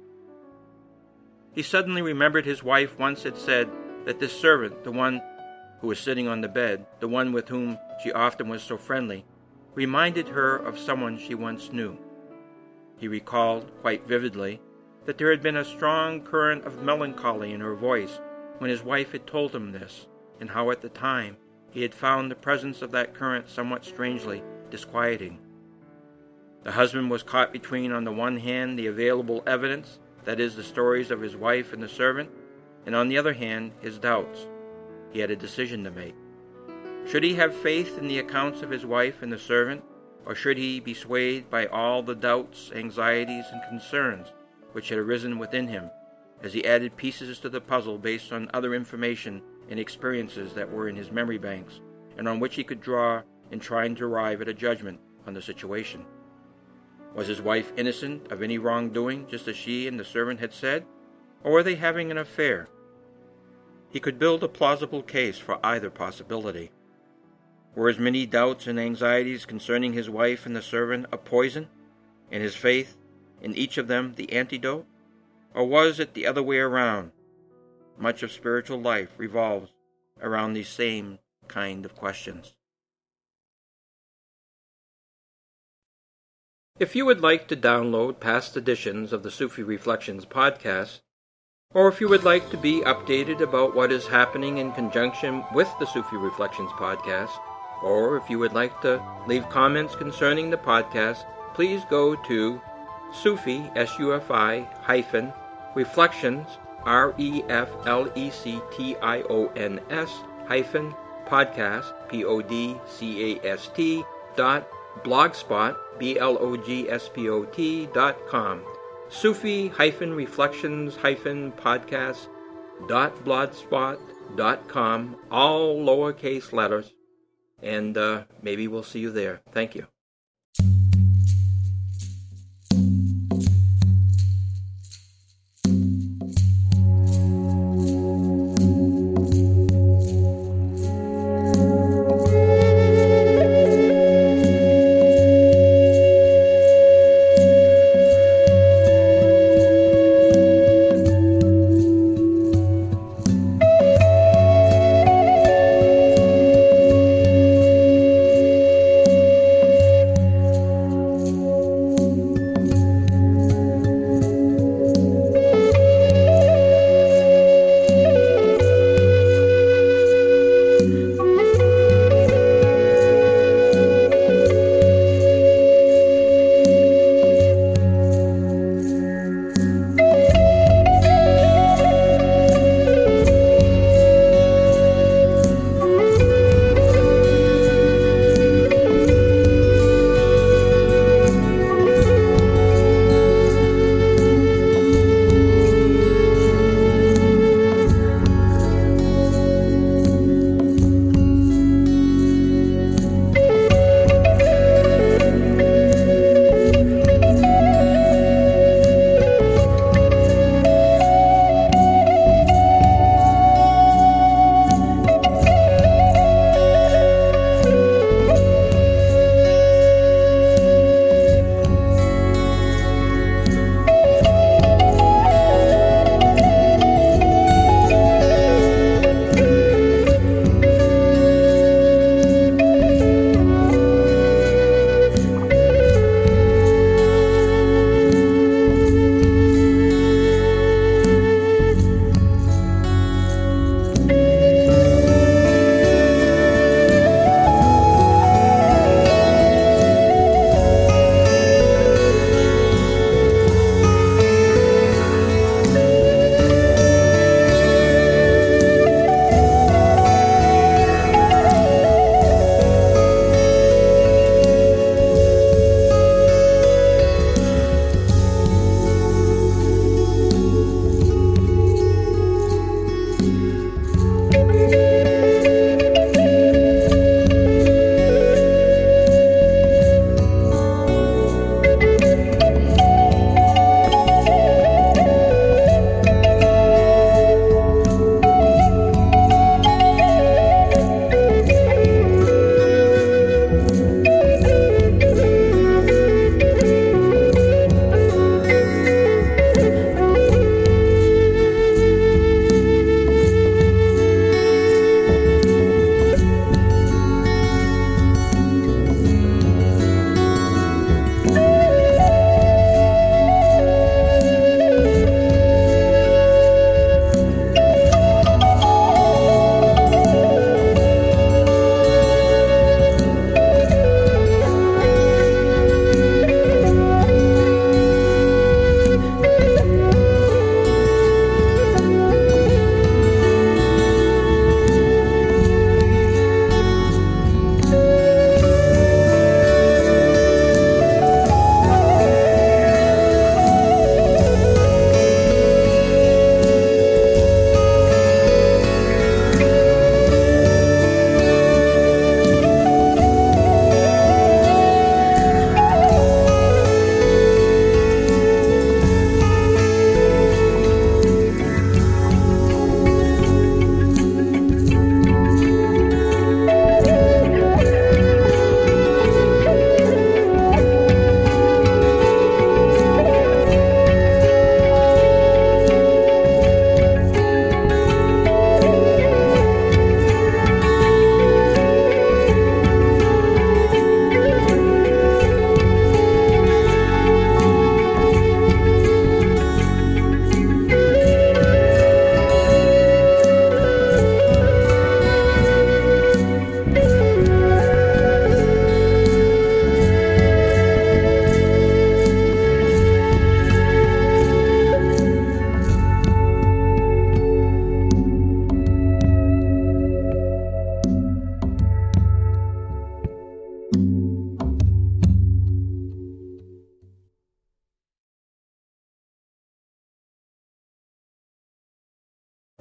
Speaker 2: He suddenly remembered his wife once had said that this servant, the one who was sitting on the bed, the one with whom she often was so friendly, reminded her of someone she once knew. He recalled, quite vividly, that there had been a strong current of melancholy in her voice when his wife had told him this, and how at the time he had found the presence of that current somewhat strangely disquieting. The husband was caught between, on the one hand, the available evidence, that is, the stories of his wife and the servant, and on the other hand, his doubts. He had a decision to make. Should he have faith in the accounts of his wife and the servant, or should he be swayed by all the doubts, anxieties, and concerns which had arisen within him as he added pieces to the puzzle based on other information and experiences that were in his memory banks, and on which he could draw in trying to arrive at a judgment on the situation? Was his wife innocent of any wrongdoing, just as she and the servant had said? Or were they having an affair? He could build a plausible case for either possibility. Were his many doubts and anxieties concerning his wife and the servant a poison, and his faith in each of them the antidote? Or was it the other way around? Much of spiritual life revolves around these same kind of questions. If you would like to download past editions of the Sufi Reflections podcast, or if you would like to be updated about what is happening in conjunction with the Sufi Reflections podcast, or if you would like to leave comments concerning the podcast, please go to Sufi, S U F I, hyphen, Reflections, R E F L E C T I O N S, hyphen, podcast, P O D C A S T, dot, blogspot, B L O G S P O T, dot com. Sufi hyphen reflections hyphen podcast dot blogspot dot com, all lowercase letters, and uh, maybe we'll see you there. Thank you.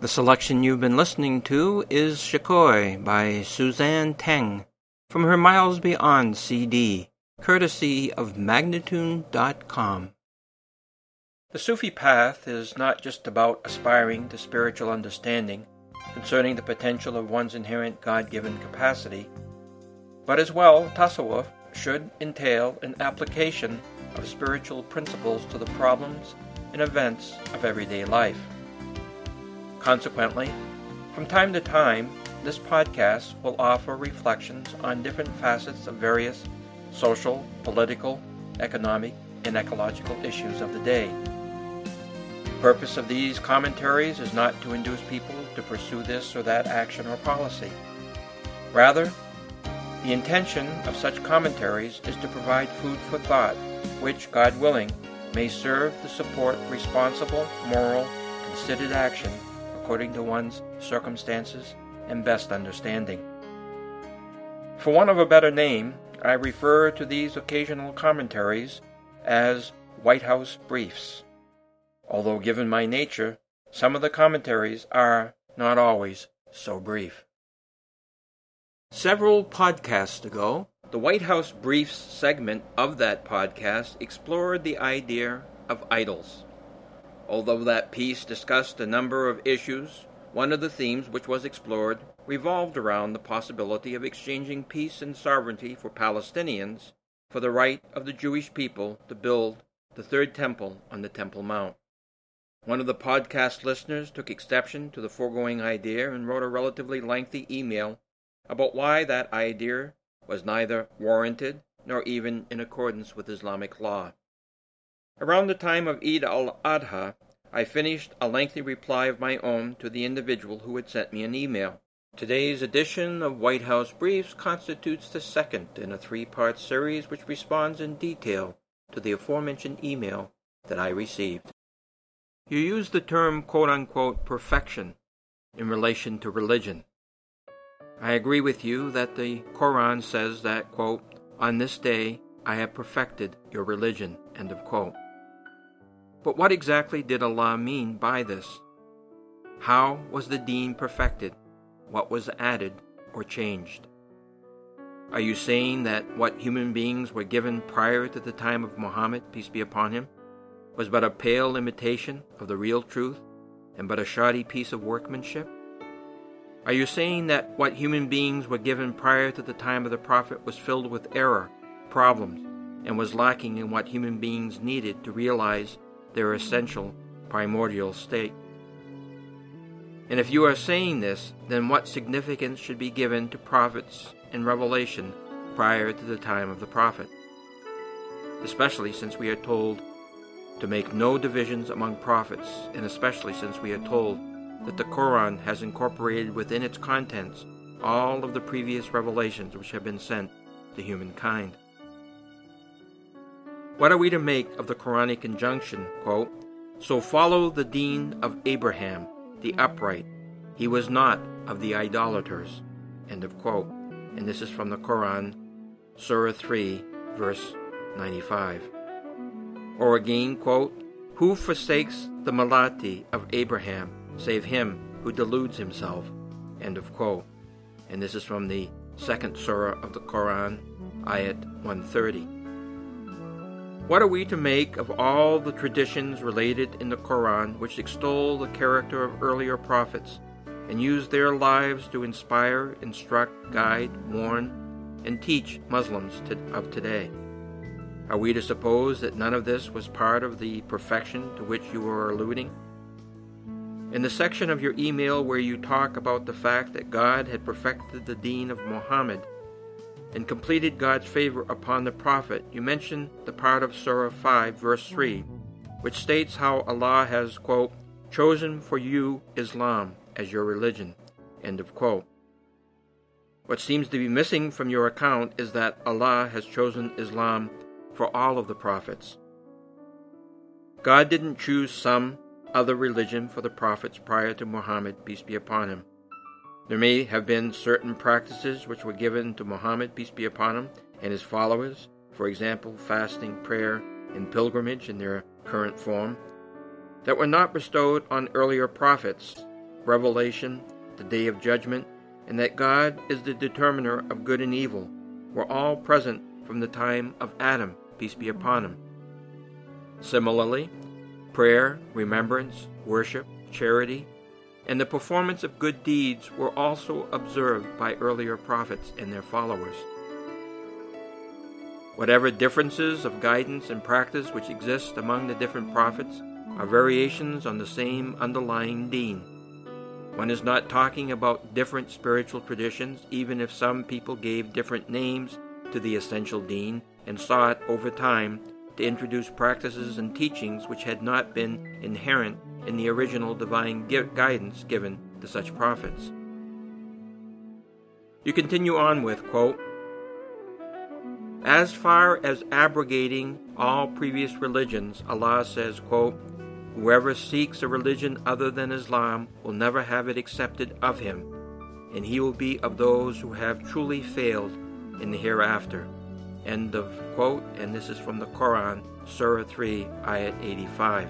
Speaker 2: The selection you've been listening to is Shikoi by Suzanne Teng from her Miles Beyond C D, courtesy of Magnatune dot com. The Sufi path is not just about aspiring to spiritual understanding concerning the potential of one's inherent God-given capacity, but as well, Tasawwuf should entail an application of spiritual principles to the problems and events of everyday life. Consequently, from time to time, this podcast will offer reflections on different facets of various social, political, economic, and ecological issues of the day. The purpose of these commentaries is not to induce people to pursue this or that action or policy. Rather, the intention of such commentaries is to provide food for thought, which, God willing, may serve to support responsible, moral, considered action according to one's circumstances and best understanding. For want of a better name, I refer to these occasional commentaries as White House Briefs, although given my nature, some of the commentaries are not always so brief. Several podcasts ago, the White House Briefs segment of that podcast explored the idea of idols. Although that piece discussed a number of issues, one of the themes which was explored revolved around the possibility of exchanging peace and sovereignty for Palestinians for the right of the Jewish people to build the third temple on the Temple Mount. One of the podcast listeners took exception to the foregoing idea and wrote a relatively lengthy email about why that idea was neither warranted nor even in accordance with Islamic law. Around the time of Eid al-Adha, I finished a lengthy reply of my own to the individual who had sent me an email. Today's edition of White House Briefs constitutes the second in a three-part series which responds in detail to the aforementioned email that I received. You use the term quote-unquote perfection in relation to religion. I agree with you that the Quran says that, quote, on this day I have perfected your religion, end of quote. But what exactly did Allah mean by this? How was the deen perfected? What was added or changed? Are you saying that what human beings were given prior to the time of Muhammad, peace be upon him, was but a pale imitation of the real truth and but a shoddy piece of workmanship? Are you saying that what human beings were given prior to the time of the Prophet was filled with error, problems, and was lacking in what human beings needed to realize their essential primordial state? And if you are saying this, then what significance should be given to prophets and revelation prior to the time of the Prophet? Especially since we are told to make no divisions among prophets, and especially since we are told that the Quran has incorporated within its contents all of the previous revelations which have been sent to humankind. What are we to make of the Quranic injunction, quote, so follow the deen of Abraham, the upright. He was not of the idolaters, end of quote. And this is from the Quran, Surah three, verse ninety-five. Or again, quote, who forsakes the malati of Abraham, save him who deludes himself, end of quote. And this is from the second surah of the Quran, ayat one thirty. What are we to make of all the traditions related in the Quran which extol the character of earlier prophets and use their lives to inspire, instruct, guide, warn, and teach Muslims to, of today? Are we to suppose that none of this was part of the perfection to which you are alluding? In the section of your email where you talk about the fact that God had perfected the deen of Muhammad and completed God's favor upon the Prophet, you mention the part of Surah five, verse three, which states how Allah has, quote, chosen for you Islam as your religion, end of quote. What seems to be missing from your account is that Allah has chosen Islam for all of the prophets. God didn't choose some other religion for the prophets prior to Muhammad, peace be upon him. There may have been certain practices which were given to Muhammad, peace be upon him, and his followers, for example, fasting, prayer, and pilgrimage in their current form, that were not bestowed on earlier prophets, revelation, the day of judgment, and that God is the determiner of good and evil were all present from the time of Adam, peace be upon him. Similarly, prayer, remembrance, worship, charity, and the performance of good deeds were also observed by earlier prophets and their followers. Whatever differences of guidance and practice which exist among the different prophets are variations on the same underlying deen. One is not talking about different spiritual traditions, even if some people gave different names to the essential deen and sought over time to introduce practices and teachings which had not been inherent in the original divine guidance given to such prophets. You continue on with, quote, as far as abrogating all previous religions, Allah says, quote, whoever seeks a religion other than Islam will never have it accepted of him, and he will be of those who have truly failed in the hereafter. End of quote, and this is from the Quran, Surah three, Ayat eighty-five.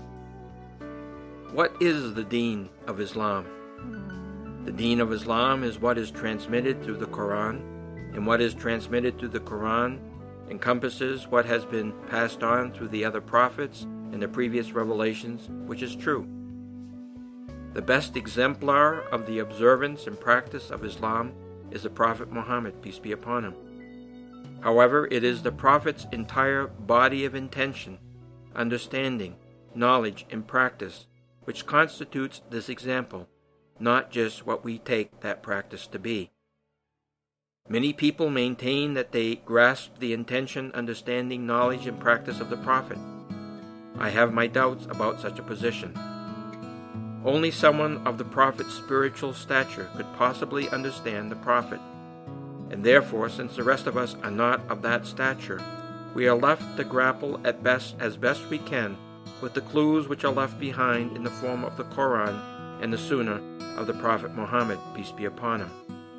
Speaker 2: What is the deen of Islam? The deen of Islam is what is transmitted through the Quran, and what is transmitted through the Quran encompasses what has been passed on through the other prophets and the previous revelations, which is true. The best exemplar of the observance and practice of Islam is the Prophet Muhammad, peace be upon him. However, it is the Prophet's entire body of intention, understanding, knowledge, and practice which constitutes this example, not just what we take that practice to be. Many people maintain that they grasp the intention, understanding, knowledge, and practice of the Prophet. I have my doubts about such a position. Only someone of the Prophet's spiritual stature could possibly understand the Prophet, and therefore, since the rest of us are not of that stature, we are left to grapple at best as best we can with the clues which are left behind in the form of the Quran and the Sunnah of the Prophet Muhammad, peace be upon him.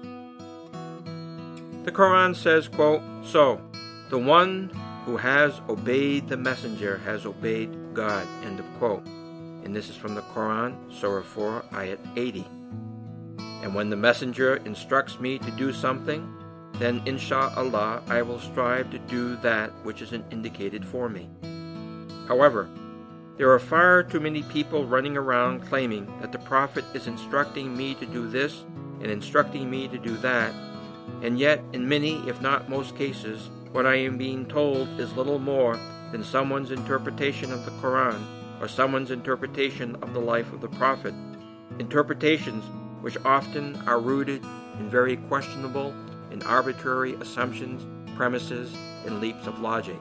Speaker 2: The Quran says, quote, so, the one who has obeyed the messenger has obeyed God, end of quote. And this is from the Quran, Surah four, Ayat eighty. And when the messenger instructs me to do something, then insha'Allah I will strive to do that which is indicated for me. However, there are far too many people running around claiming that the Prophet is instructing me to do this and instructing me to do that, and yet in many, if not most cases, what I am being told is little more than someone's interpretation of the Quran or someone's interpretation of the life of the Prophet, interpretations which often are rooted in very questionable and arbitrary assumptions, premises, and leaps of logic.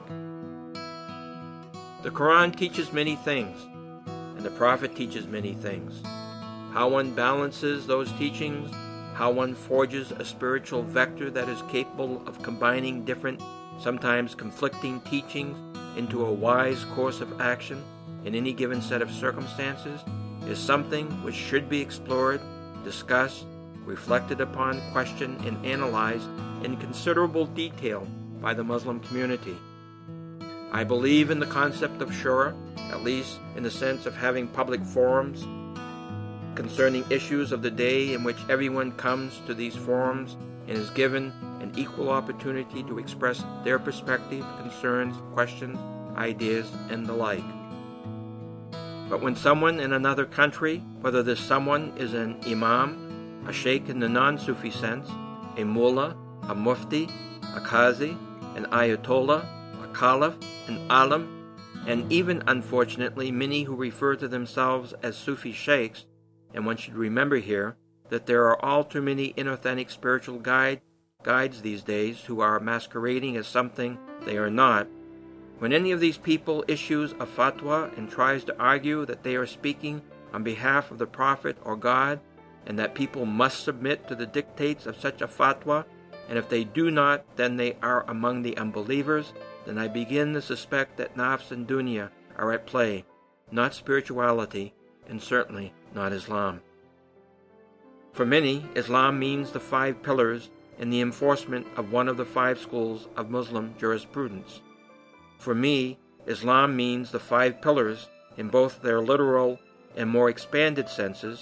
Speaker 2: The Quran teaches many things, and the Prophet teaches many things. How one balances those teachings, how one forges a spiritual vector that is capable of combining different, sometimes conflicting teachings into a wise course of action in any given set of circumstances, is something which should be explored, discussed, reflected upon, questioned, and analyzed in considerable detail by the Muslim community. I believe in the concept of shura, at least in the sense of having public forums concerning issues of the day in which everyone comes to these forums and is given an equal opportunity to express their perspective, concerns, questions, ideas, and the like. But when someone in another country, whether this someone is an imam, a sheikh in the non-Sufi sense, a mullah, a mufti, a qazi, an ayatollah, a caliph, an alim, and even, unfortunately, many who refer to themselves as Sufi sheikhs, and one should remember here that there are all too many inauthentic spiritual guide, guides these days who are masquerading as something they are not. When any of these people issues a fatwa and tries to argue that they are speaking on behalf of the Prophet or God, and that people must submit to the dictates of such a fatwa, and if they do not, then they are among the unbelievers, then I begin to suspect that nafs and dunya are at play, not spirituality, and certainly not Islam. For many, Islam means the five pillars and the enforcement of one of the five schools of Muslim jurisprudence. For me, Islam means the five pillars in both their literal and more expanded senses,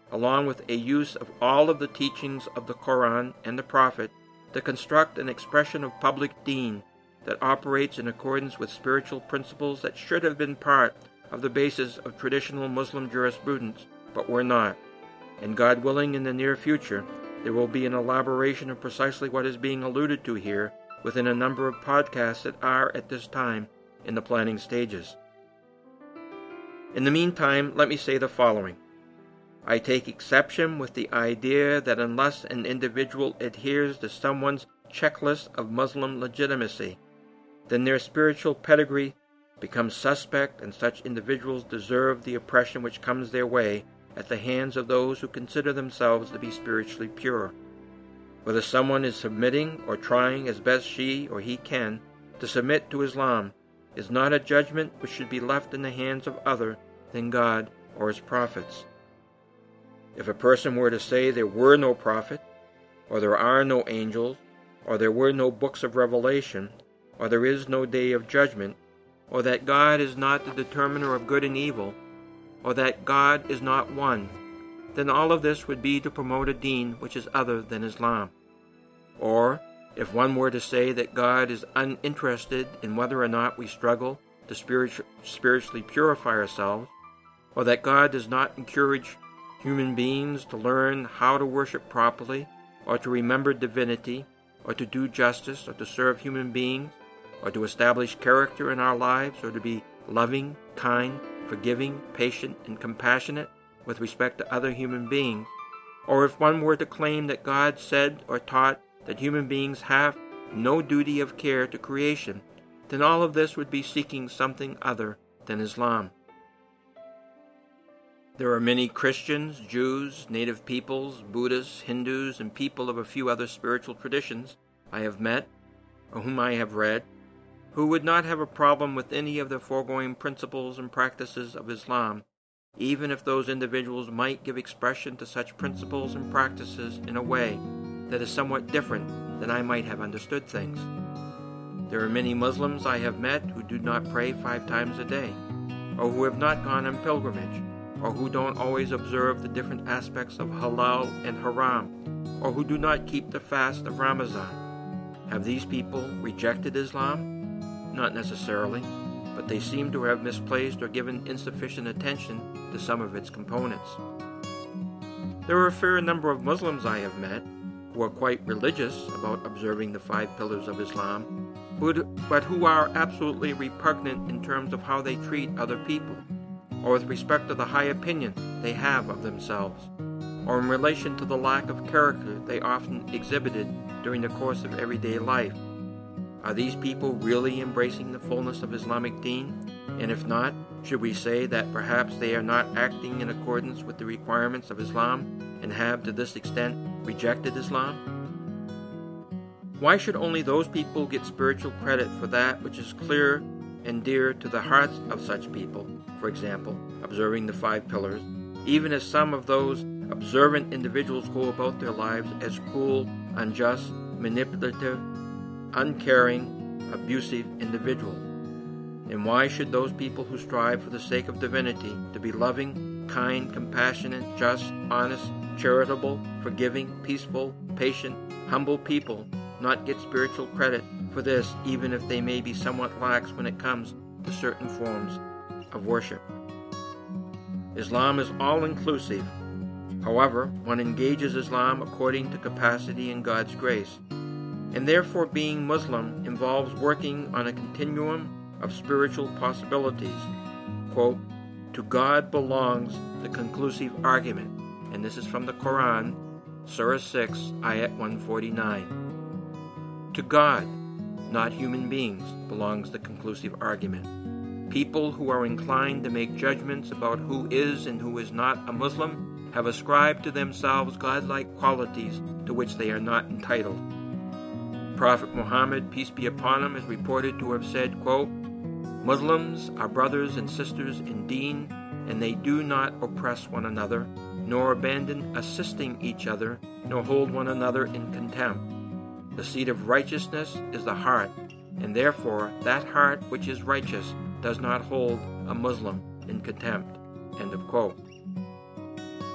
Speaker 2: along with a use of all of the teachings of the Quran and the Prophet, to construct an expression of public deen that operates in accordance with spiritual principles that should have been part of the basis of traditional Muslim jurisprudence, but were not. And God willing, in the near future, there will be an elaboration of precisely what is being alluded to here within a number of podcasts that are, at this time, in the planning stages. In the meantime, let me say the following. I take exception with the idea that unless an individual adheres to someone's checklist of Muslim legitimacy, then their spiritual pedigree becomes suspect, and such individuals deserve the oppression which comes their way at the hands of those who consider themselves to be spiritually pure. Whether someone is submitting or trying as best she or he can to submit to Islam is not a judgment which should be left in the hands of other than God or his prophets. If a person were to say there were no prophet, or there are no angels, or there were no books of revelation, or there is no day of judgment, or that God is not the determiner of good and evil, or that God is not one, then all of this would be to promote a deen which is other than Islam. Or, if one were to say that God is uninterested in whether or not we struggle to spiritu- spiritually purify ourselves, or that God does not encourage human beings to learn how to worship properly, or to remember divinity, or to do justice, or to serve human beings, or to establish character in our lives, or to be loving, kind, forgiving, patient, and compassionate with respect to other human beings, or if one were to claim that God said or taught that human beings have no duty of care to creation, then all of this would be seeking something other than Islam. There are many Christians, Jews, native peoples, Buddhists, Hindus, and people of a few other spiritual traditions I have met, or whom I have read, who would not have a problem with any of the foregoing principles and practices of Islam, even if those individuals might give expression to such principles and practices in a way that is somewhat different than I might have understood things. There are many Muslims I have met who do not pray five times a day, or who have not gone on pilgrimage, or who don't always observe the different aspects of halal and haram, or who do not keep the fast of Ramadan. Have these people rejected Islam? Not necessarily, but they seem to have misplaced or given insufficient attention to some of its components. There are a fair number of Muslims I have met who are quite religious about observing the five pillars of Islam, but who are absolutely repugnant in terms of how they treat other people, or with respect to the high opinion they have of themselves, or in relation to the lack of character they often exhibited during the course of everyday life. Are these people really embracing the fullness of Islamic deen? And if not, should we say that perhaps they are not acting in accordance with the requirements of Islam and have, to this extent, rejected Islam? Why should only those people get spiritual credit for that which is clear and dear to the hearts of such people, for example, observing the five pillars, even as some of those observant individuals go about their lives as cruel, unjust, manipulative, uncaring, abusive individuals? And why should those people who strive for the sake of divinity to be loving, kind, compassionate, just, honest, charitable, forgiving, peaceful, patient, humble people not get spiritual credit for this, even if they may be somewhat lax when it comes to certain forms of worship? Islam is all-inclusive. However, one engages Islam according to capacity and God's grace, and therefore being Muslim involves working on a continuum of spiritual possibilities. Quote, "To God belongs the conclusive argument," and this is from the Quran, Surah six, Ayat one forty-nine. To God, not human beings, belongs the conclusive argument. People who are inclined to make judgments about who is and who is not a Muslim have ascribed to themselves godlike qualities to which they are not entitled. Prophet Muhammad, peace be upon him, is reported to have said, quote, "Muslims are brothers and sisters in deen, and they do not oppress one another, nor abandon assisting each other, nor hold one another in contempt. The seat of righteousness is the heart, and therefore that heart which is righteous does not hold a Muslim in contempt." End of quote.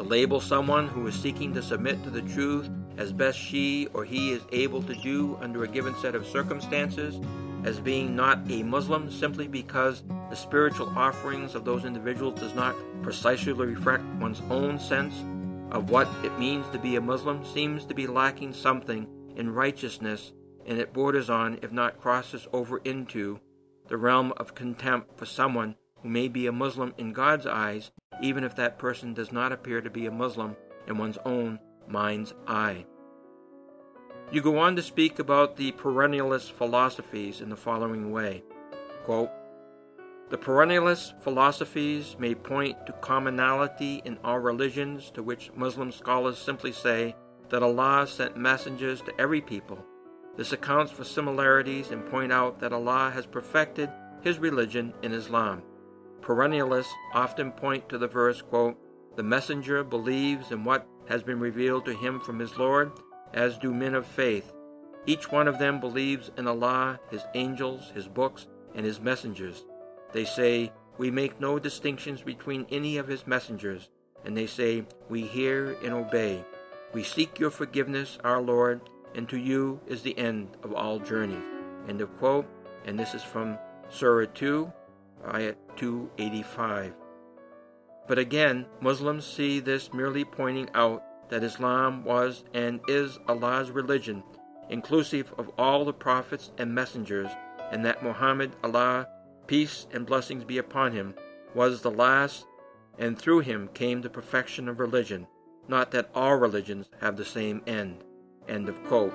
Speaker 2: To label someone who is seeking to submit to the truth as best she or he is able to do under a given set of circumstances as being not a Muslim simply because the spiritual offerings of those individuals does not precisely reflect one's own sense of what it means to be a Muslim seems to be lacking something in righteousness, and it borders on, if not crosses over into, the realm of contempt for someone who may be a Muslim in God's eyes, even if that person does not appear to be a Muslim in one's own mind's eye. You go on to speak about the perennialist philosophies in the following way, quote, "The perennialist philosophies may point to commonality in all religions, to which Muslim scholars simply say that Allah sent messengers to every people. This accounts for similarities and point out that Allah has perfected His religion in Islam. Perennialists often point to the verse, quote, "The messenger believes in what has been revealed to him from his Lord, as do men of faith. Each one of them believes in Allah, His angels, His books, and His messengers. They say, we make no distinctions between any of His messengers, and they say, we hear and obey. We seek your forgiveness, our Lord, and to you is the end of all journeys." End of quote. And this is from Surah two, ayat two eighty-five. But again, Muslims see this merely pointing out that Islam was and is Allah's religion, inclusive of all the prophets and messengers, and that Muhammad, Allah, peace and blessings be upon him, was the last, and through him came the perfection of religion, not that all religions have the same end. End of quote.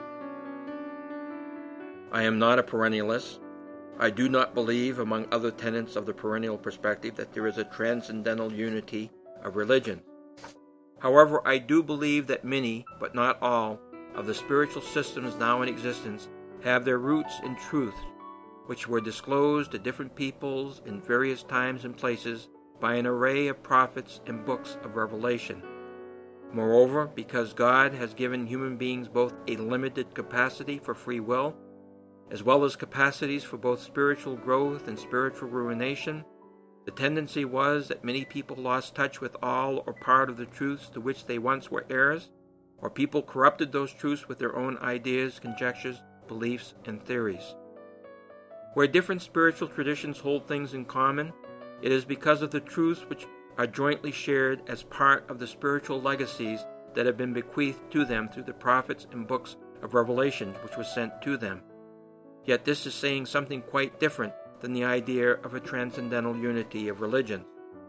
Speaker 2: I am not a perennialist. I do not believe, among other tenets of the perennial perspective, that there is a transcendental unity of religion. However, I do believe that many, but not all, of the spiritual systems now in existence have their roots in truths which were disclosed to different peoples in various times and places by an array of prophets and books of revelation. Moreover, because God has given human beings both a limited capacity for free will, as well as capacities for both spiritual growth and spiritual ruination, the tendency was that many people lost touch with all or part of the truths to which they once were heirs, or people corrupted those truths with their own ideas, conjectures, beliefs, and theories. Where different spiritual traditions hold things in common, it is because of the truths which are jointly shared as part of the spiritual legacies that have been bequeathed to them through the prophets and books of Revelation which were sent to them. Yet this is saying something quite different than the idea of a transcendental unity of religion.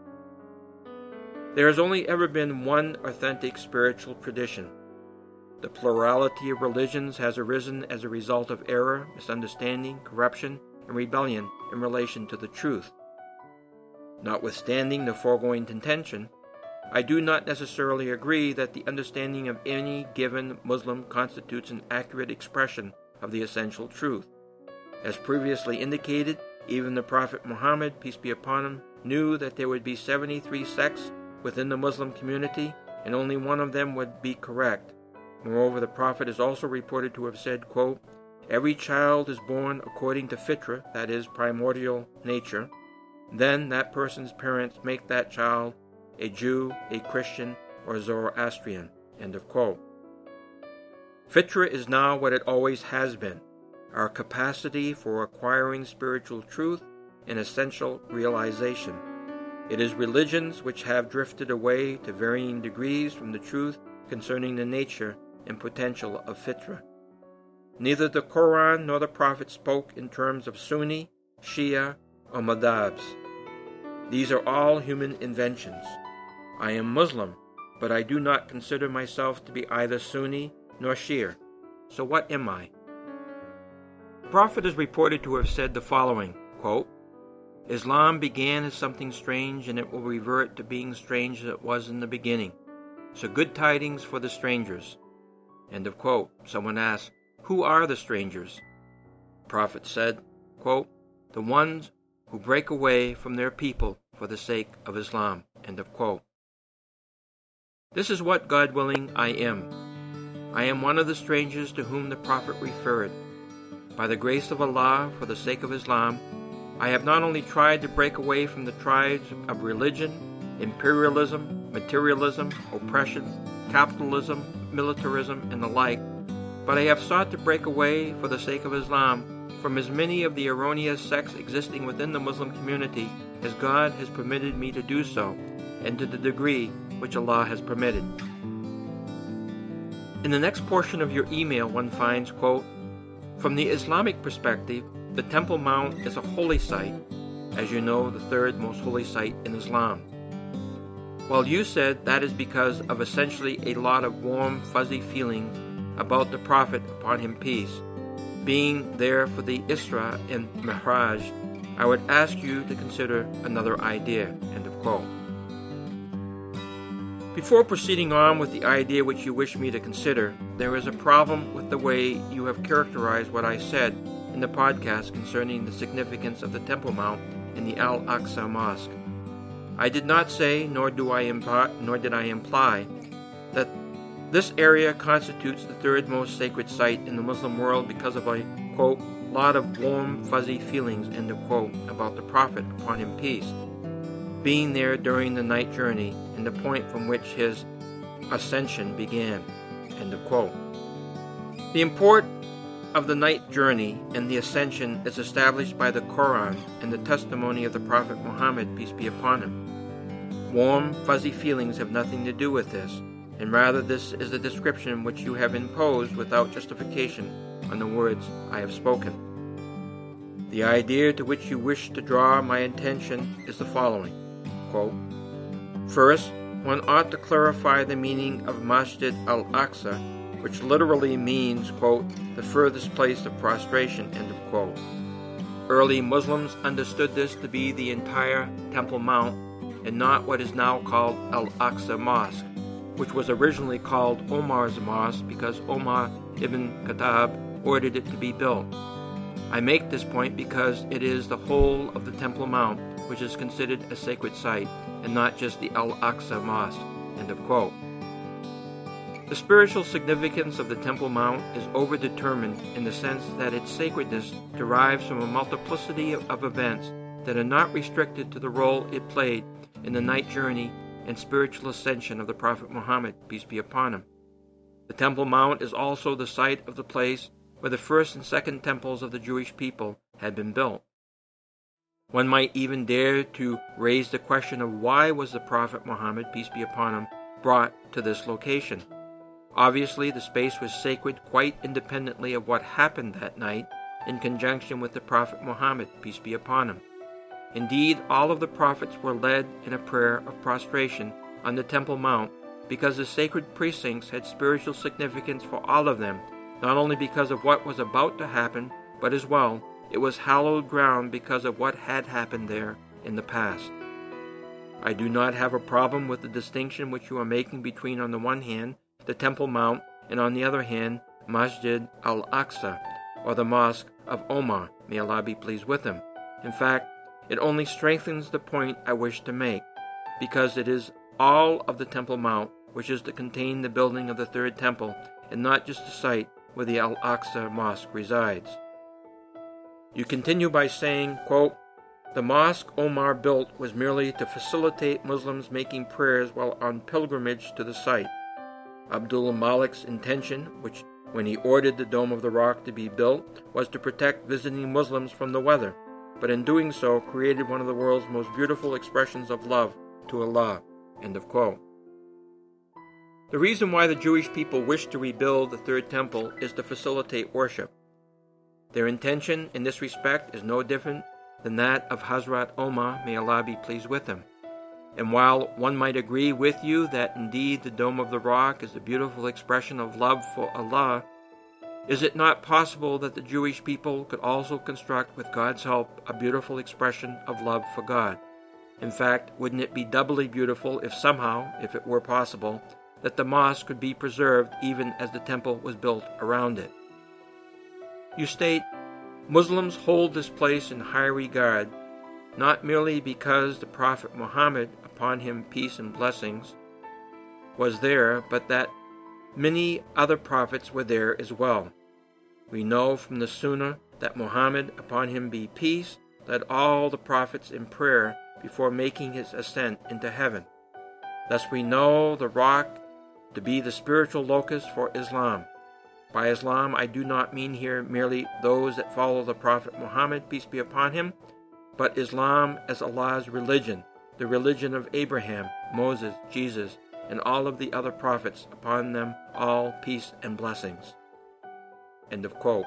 Speaker 2: There has only ever been one authentic spiritual tradition. The plurality of religions has arisen as a result of error, misunderstanding, corruption, and rebellion in relation to the truth. Notwithstanding the foregoing contention, I do not necessarily agree that the understanding of any given Muslim constitutes an accurate expression of the essential truth. As previously indicated, even the Prophet Muhammad, peace be upon him, knew that there would be seventy-three sects within the Muslim community, and only one of them would be correct. Moreover, the Prophet is also reported to have said, quote, "Every child is born according to fitra, that is, primordial nature. Then that person's parents make that child a Jew, a Christian, or Zoroastrian." End of quote. Fitra is now what it always has been, our capacity for acquiring spiritual truth and essential realization. It is religions which have drifted away to varying degrees from the truth concerning the nature and potential of fitra. Neither the Quran nor the Prophet spoke in terms of Sunni, Shia, or Madhabs. These are all human inventions. I am Muslim, but I do not consider myself to be either Sunni nor Shia. So what am I? The Prophet is reported to have said the following, quote, "Islam began as something strange, and it will revert to being strange as it was in the beginning. So good tidings for the strangers." End of quote. Someone asked, who are the strangers? The Prophet said, quote, "The ones who break away from their people for the sake of Islam." End of quote. This is what, God willing, I am. I am one of the strangers to whom the Prophet referred. By the grace of Allah, for the sake of Islam, I have not only tried to break away from the tribes of religion, imperialism, materialism, oppression, capitalism, militarism, and the like, but I have sought to break away, for the sake of Islam, from as many of the erroneous sects existing within the Muslim community as God has permitted me to do so, and to the degree which Allah has permitted. In the next portion of your email one finds, quote, "From the Islamic perspective, the Temple Mount is a holy site, as you know, the third most holy site in Islam. Well, you said that is because of essentially a lot of warm, fuzzy feelings about the Prophet, upon him peace, being there for the Isra and Mi'raj. I would ask you to consider another idea." End of quote. Before proceeding on with the idea which you wish me to consider, there is a problem with the way you have characterized what I said in the podcast concerning the significance of the Temple Mount in the Al-Aqsa Mosque. I did not say, nor do I imply, nor did I imply, that this area constitutes the third most sacred site in the Muslim world because of a, quote, lot of warm, fuzzy feelings, end of quote, about the Prophet, upon him peace, being there during the night journey and the point from which his ascension began, end of quote. The import of the night journey and the ascension is established by the Quran and the testimony of the Prophet Muhammad, peace be upon him. Warm, fuzzy feelings have nothing to do with this, and rather this is the description which you have imposed without justification on the words I have spoken. The idea to which you wish to draw my attention is the following, quote, "First, one ought to clarify the meaning of Masjid al-Aqsa, which literally means, quote, the furthest place of prostration, end of quote. Early Muslims understood this to be the entire Temple Mount and not what is now called Al-Aqsa Mosque, which was originally called Omar's Mosque because Omar ibn Khattab ordered it to be built. I make this point because it is the whole of the Temple Mount which is considered a sacred site and not just the Al-Aqsa Mosque, end of quote. The spiritual significance of the Temple Mount is overdetermined in the sense that its sacredness derives from a multiplicity of events that are not restricted to the role it played in the night journey and spiritual ascension of the Prophet Muhammad, peace be upon him. The Temple Mount is also the site of the place where the first and second temples of the Jewish people had been built. One might even dare to raise the question of why was the Prophet Muhammad, peace be upon him, brought to this location. Obviously, the space was sacred quite independently of what happened that night in conjunction with the Prophet Muhammad, peace be upon him. Indeed, all of the prophets were led in a prayer of prostration on the Temple Mount because the sacred precincts had spiritual significance for all of them, not only because of what was about to happen, but as well, it was hallowed ground because of what had happened there in the past. I do not have a problem with the distinction which you are making between, on the one hand, the Temple Mount, and on the other hand, Masjid al-Aqsa, or the Mosque of Omar, may Allah be pleased with him. In fact, it only strengthens the point I wish to make, because it is all of the Temple Mount which is to contain the building of the third temple, and not just the site where the Al-Aqsa Mosque resides. You continue by saying, quote, "The mosque Omar built was merely to facilitate Muslims making prayers while on pilgrimage to the site. Abdul Malik's intention, which when he ordered the Dome of the Rock to be built, was to protect visiting Muslims from the weather, but in doing so created one of the world's most beautiful expressions of love to Allah." End of quote. The reason why the Jewish people wish to rebuild the third temple is to facilitate worship. Their intention in this respect is no different than that of Hazrat Omar, may Allah be pleased with him. And while one might agree with you that indeed the Dome of the Rock is a beautiful expression of love for Allah, is it not possible that the Jewish people could also construct, with God's help, a beautiful expression of love for God? In fact, wouldn't it be doubly beautiful if somehow, if it were possible, that the mosque could be preserved even as the temple was built around it? You state, Muslims hold this place in high regard, not merely because the Prophet Muhammad, upon him peace and blessings, was there, but that many other prophets were there as well. We know from the Sunnah that Muhammad, upon him be peace, led all the prophets in prayer before making his ascent into heaven. Thus we know the rock to be the spiritual locus for Islam. By Islam, I do not mean here merely those that follow the Prophet Muhammad, peace be upon him, but Islam as Allah's religion, the religion of Abraham, Moses, Jesus, and all of the other prophets, upon them all peace and blessings. End of quote.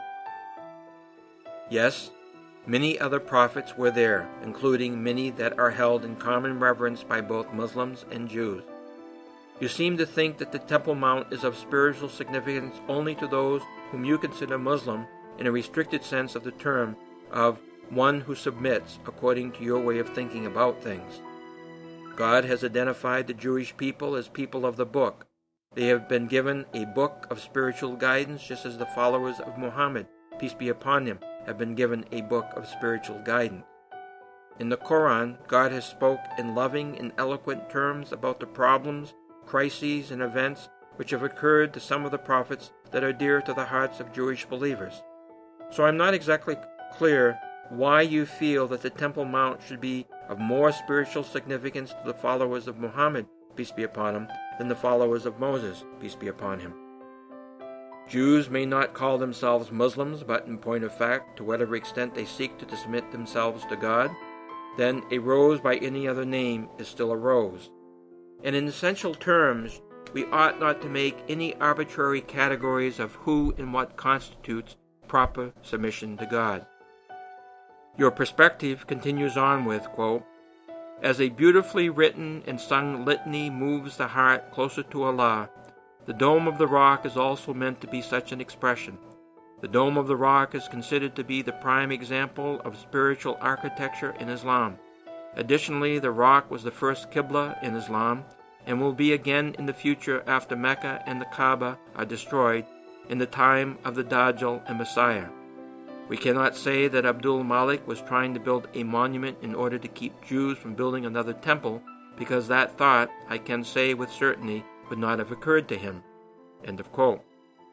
Speaker 2: Yes, many other prophets were there, including many that are held in common reverence by both Muslims and Jews. You seem to think that the Temple Mount is of spiritual significance only to those whom you consider Muslim in a restricted sense of the term of one who submits according to your way of thinking about things. God has identified the Jewish people as people of the book. They have been given a book of spiritual guidance, just as the followers of Muhammad, peace be upon him, have been given a book of spiritual guidance. In the Quran, God has spoke in loving and eloquent terms about the problems, crises, and events which have occurred to some of the prophets that are dear to the hearts of Jewish believers. So I'm not exactly clear why you feel that the Temple Mount should be of more spiritual significance to the followers of Muhammad, peace be upon him, than the followers of Moses, peace be upon him. Jews may not call themselves Muslims, but in point of fact, to whatever extent they seek to submit themselves to God, then a rose by any other name is still a rose. And in essential terms, we ought not to make any arbitrary categories of who and what constitutes proper submission to God. Your perspective continues on with, quote, as a beautifully written and sung litany moves the heart closer to Allah, the Dome of the Rock is also meant to be such an expression. The Dome of the Rock is considered to be the prime example of spiritual architecture in Islam. Additionally, the rock was the first Qibla in Islam and will be again in the future after Mecca and the Kaaba are destroyed in the time of the Dajjal and Messiah. We cannot say that Abdul Malik was trying to build a monument in order to keep Jews from building another temple, because that thought, I can say with certainty, would not have occurred to him. End of quote.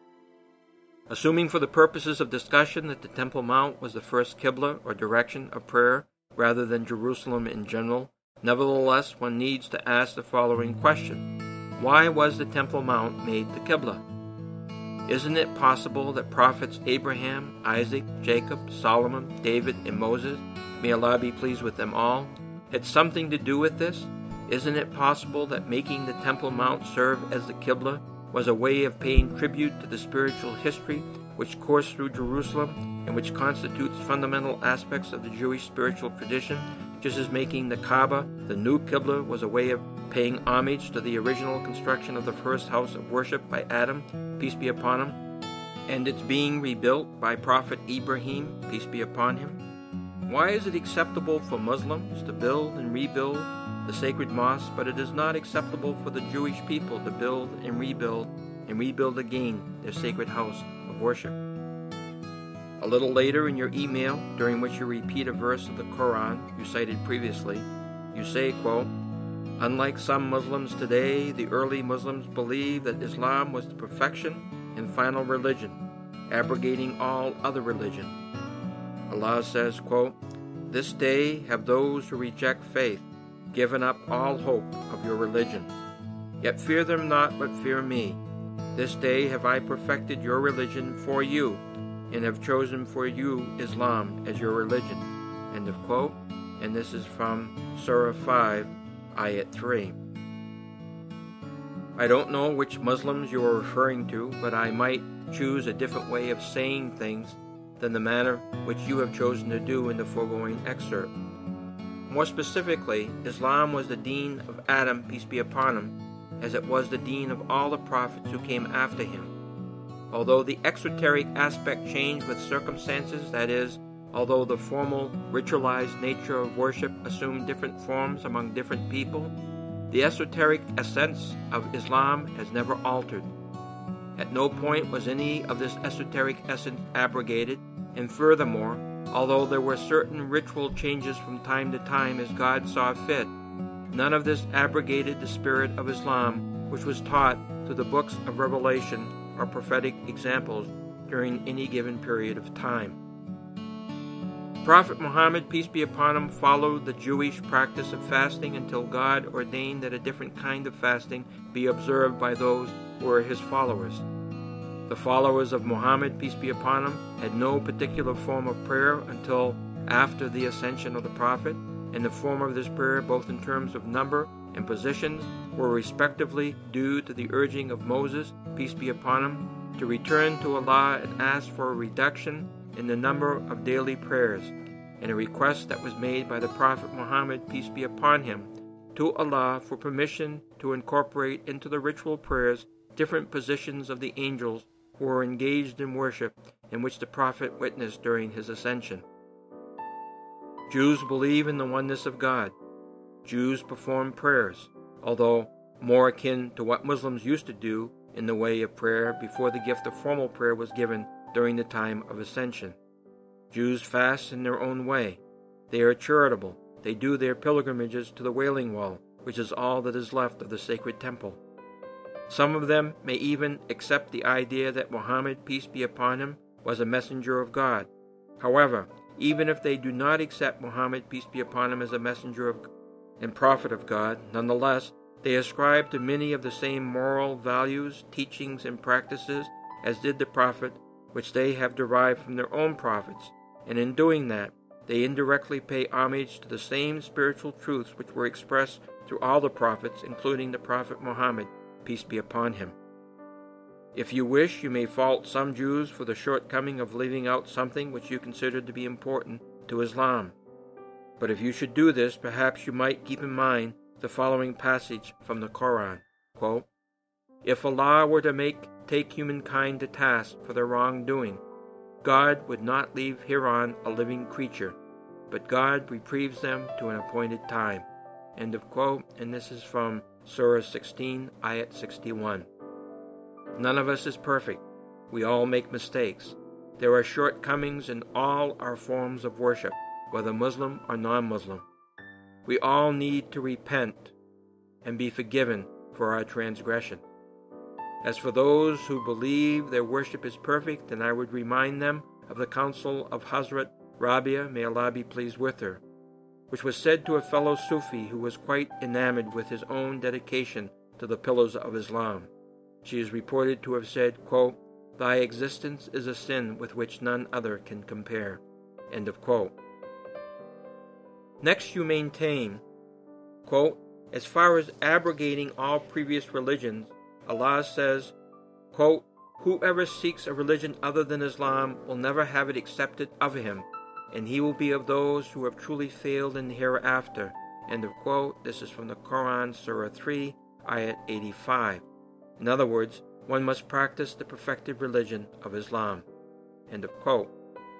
Speaker 2: Assuming for the purposes of discussion that the Temple Mount was the first Qibla or direction of prayer rather than Jerusalem in general, nevertheless one needs to ask the following question. Why was the Temple Mount made the Qibla? Isn't it possible that prophets Abraham, Isaac, Jacob, Solomon, David, and Moses, may Allah be pleased with them all, had something to do with this? Isn't it possible that making the Temple Mount serve as the Qibla was a way of paying tribute to the spiritual history which coursed through Jerusalem and which constitutes fundamental aspects of the Jewish spiritual tradition, just as making the Kaaba, the new Qibla, was a way of paying homage to the original construction of the first house of worship by Adam, peace be upon him, and its being rebuilt by Prophet Ibrahim, peace be upon him? Why is it acceptable for Muslims to build and rebuild the sacred mosque, but it is not acceptable for the Jewish people to build and rebuild and rebuild again their sacred house of worship? A little later in your email, during which you repeat a verse of the Quran you cited previously, you say, quote, unlike some Muslims today, the early Muslims believed that Islam was the perfection and final religion, abrogating all other religion. Allah says, quote, this day have those who reject faith given up all hope of your religion. Yet fear them not, but fear me. This day have I perfected your religion for you, and have chosen for you Islam as your religion. End of quote. And this is from Surah five, Ayat three. I don't know which Muslims you are referring to, but I might choose a different way of saying things than the manner which you have chosen to do in the foregoing excerpt. More specifically, Islam was the deen of Adam, peace be upon him, as it was the deen of all the prophets who came after him. Although the exoteric aspect changed with circumstances, that is, although the formal, ritualized nature of worship assumed different forms among different people, the esoteric essence of Islam has never altered. At no point was any of this esoteric essence abrogated, and furthermore, although there were certain ritual changes from time to time as God saw fit, none of this abrogated the spirit of Islam, which was taught through the books of Revelation or prophetic examples during any given period of time. Prophet Muhammad, peace be upon him, followed the Jewish practice of fasting until God ordained that a different kind of fasting be observed by those who were his followers. The followers of Muhammad, peace be upon him, had no particular form of prayer until after the ascension of the Prophet, and the form of this prayer, both in terms of number and positions, were respectively due to the urging of Moses, peace be upon him, to return to Allah and ask for a reduction in the number of daily prayers, and a request that was made by the Prophet Muhammad, peace be upon him, to Allah for permission to incorporate into the ritual prayers different positions of the angels who were engaged in worship, in which the Prophet witnessed during his ascension. Jews believe in the oneness of God. Jews perform prayers, although more akin to what Muslims used to do in the way of prayer before the gift of formal prayer was given during the time of ascension. Jews fast in their own way. They are charitable. They do their pilgrimages to the Wailing Wall, which is all that is left of the sacred temple. Some of them may even accept the idea that Muhammad, peace be upon him, was a messenger of God. However, even if they do not accept Muhammad, peace be upon him, as a messenger of and prophet of God, nonetheless, they ascribe to many of the same moral values, teachings, and practices as did the Prophet, which they have derived from their own prophets, and in doing that, they indirectly pay homage to the same spiritual truths which were expressed through all the prophets, including the Prophet Muhammad, peace be upon him. If you wish, you may fault some Jews for the shortcoming of leaving out something which you consider to be important to Islam. But if you should do this, perhaps you might keep in mind the following passage from the Quran, quote, "If Allah were to make take humankind to task for their wrongdoing, God would not leave hereon a living creature, but God reprieves them to an appointed time." End of quote, and this is from Surah sixteen, Ayat sixty-one. None of us is perfect. We all make mistakes. There are shortcomings in all our forms of worship, whether Muslim or non-Muslim. We all need to repent and be forgiven for our transgression. As for those who believe their worship is perfect, then I would remind them of the counsel of Hazrat Rabia, may Allah be pleased with her, which was said to a fellow Sufi who was quite enamored with his own dedication to the pillars of Islam. She is reported to have said, quote, "Thy existence is a sin with which none other can compare." End of quote. Next you maintain, quote, "As far as abrogating all previous religions, Allah says, quote, whoever seeks a religion other than Islam will never have it accepted of him, and he will be of those who have truly failed in the hereafter." End of quote. This is from the Quran, Surah three, Ayat eighty-five. In other words, one must practice the perfected religion of Islam. End of quote.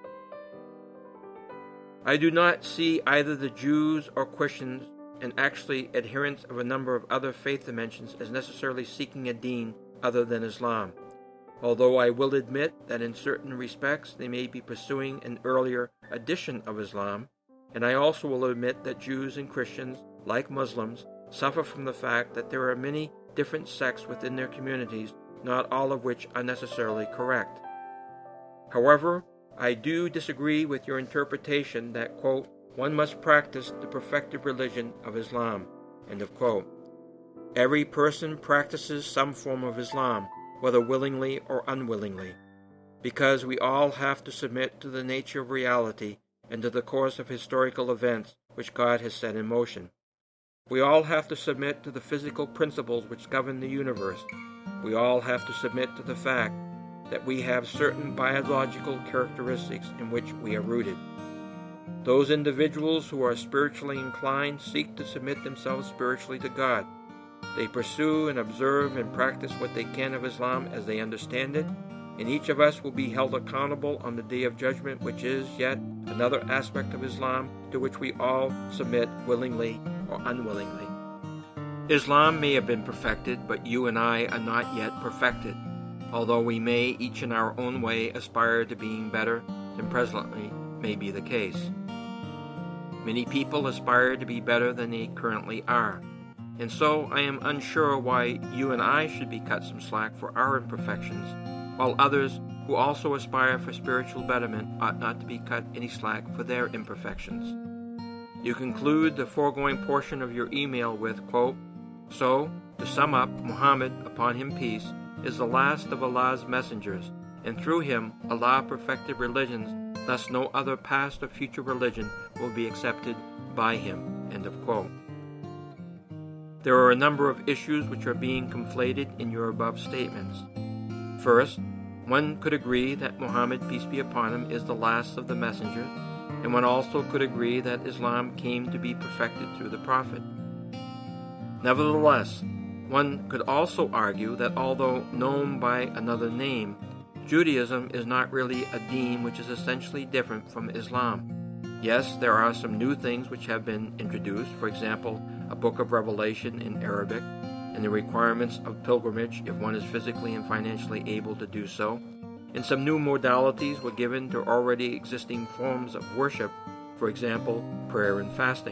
Speaker 2: I do not see either the Jews or Christians, and actually adherents of a number of other faith dimensions, as necessarily seeking a deen other than Islam, although I will admit that in certain respects they may be pursuing an earlier edition of Islam, and I also will admit that Jews and Christians, like Muslims, suffer from the fact that there are many different sects within their communities, not all of which are necessarily correct. However, I do disagree with your interpretation that, quote, one must practice the perfected religion of Islam, end of quote. Every person practices some form of Islam, whether willingly or unwillingly, because we all have to submit to the nature of reality and to the course of historical events which God has set in motion. We all have to submit to the physical principles which govern the universe. We all have to submit to the fact that we have certain biological characteristics in which we are rooted. Those individuals who are spiritually inclined seek to submit themselves spiritually to God. They pursue and observe and practice what they can of Islam as they understand it, and each of us will be held accountable on the Day of Judgment, which is yet another aspect of Islam to which we all submit willingly or unwillingly. Islam may have been perfected, but you and I are not yet perfected, although we may, each in our own way, aspire to being better than presently may be the case. Many people aspire to be better than they currently are, and so I am unsure why you and I should be cut some slack for our imperfections, while others who also aspire for spiritual betterment ought not to be cut any slack for their imperfections. You conclude the foregoing portion of your email with, quote, "So, to sum up, Muhammad, upon him peace, is the last of Allah's messengers, and through him Allah perfected religions, thus no other past or future religion will be accepted by him." End of quote. There are a number of issues which are being conflated in your above statements. First, one could agree that Muhammad, peace be upon him, is the last of the messengers, and one also could agree that Islam came to be perfected through the Prophet. Nevertheless, one could also argue that although known by another name, Judaism is not really a deen which is essentially different from Islam. Yes, there are some new things which have been introduced, for example, a book of Revelation in Arabic, and the requirements of pilgrimage if one is physically and financially able to do so, and some new modalities were given to already existing forms of worship, for example, prayer and fasting.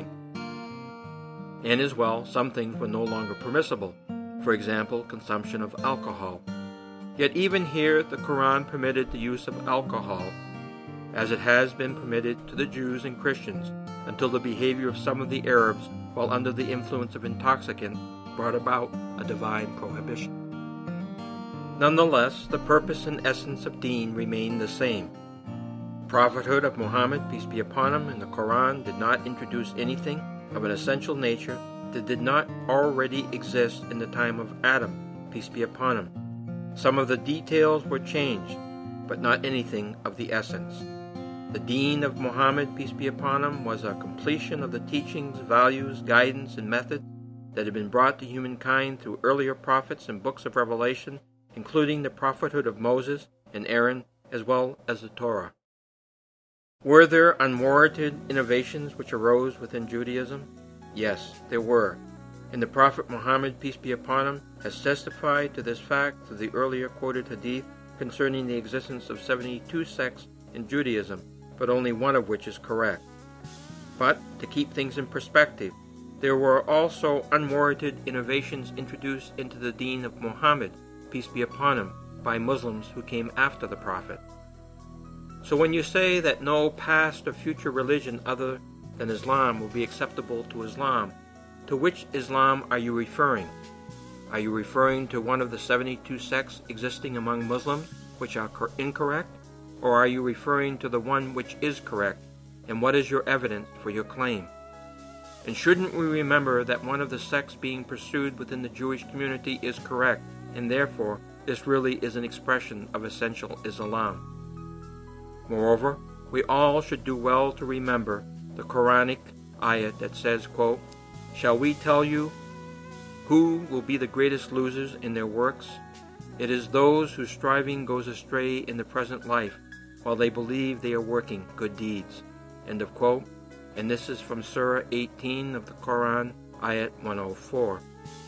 Speaker 2: And as well, some things were no longer permissible, for example, consumption of alcohol. Yet even here, the Quran permitted the use of alcohol, as it has been permitted to the Jews and Christians, until the behavior of some of the Arabs, while under the influence of intoxicant, brought about a divine prohibition. Nonetheless, the purpose and essence of deen remained the same. The prophethood of Muhammad, peace be upon him, in the Quran did not introduce anything of an essential nature that did not already exist in the time of Adam, peace be upon him. Some of the details were changed, but not anything of the essence. The deen of Muhammad, peace be upon him, was a completion of the teachings, values, guidance, and methods that had been brought to humankind through earlier prophets and books of Revelation, including the prophethood of Moses and Aaron, as well as the Torah. Were there unwarranted innovations which arose within Judaism? Yes, there were, and the Prophet Muhammad, peace be upon him, has testified to this fact through the earlier quoted hadith concerning the existence of seventy-two sects in Judaism, but only one of which is correct. But, to keep things in perspective, there were also unwarranted innovations introduced into the deen of Muhammad, peace be upon him, by Muslims who came after the Prophet. So when you say that no past or future religion other than Islam will be acceptable to Islam, to which Islam are you referring? Are you referring to one of the seventy-two sects existing among Muslims, which are cor- incorrect? Or are you referring to the one which is correct? And what is your evidence for your claim? And shouldn't we remember that one of the sects being pursued within the Jewish community is correct, and therefore this really is an expression of essential Islam? Moreover, we all should do well to remember the Quranic ayat that says, quote, "Shall we tell you who will be the greatest losers in their works? It is those whose striving goes astray in the present life, while they believe they are working good deeds." End of quote. And this is from Surah eighteen of the Quran, ayat one oh four.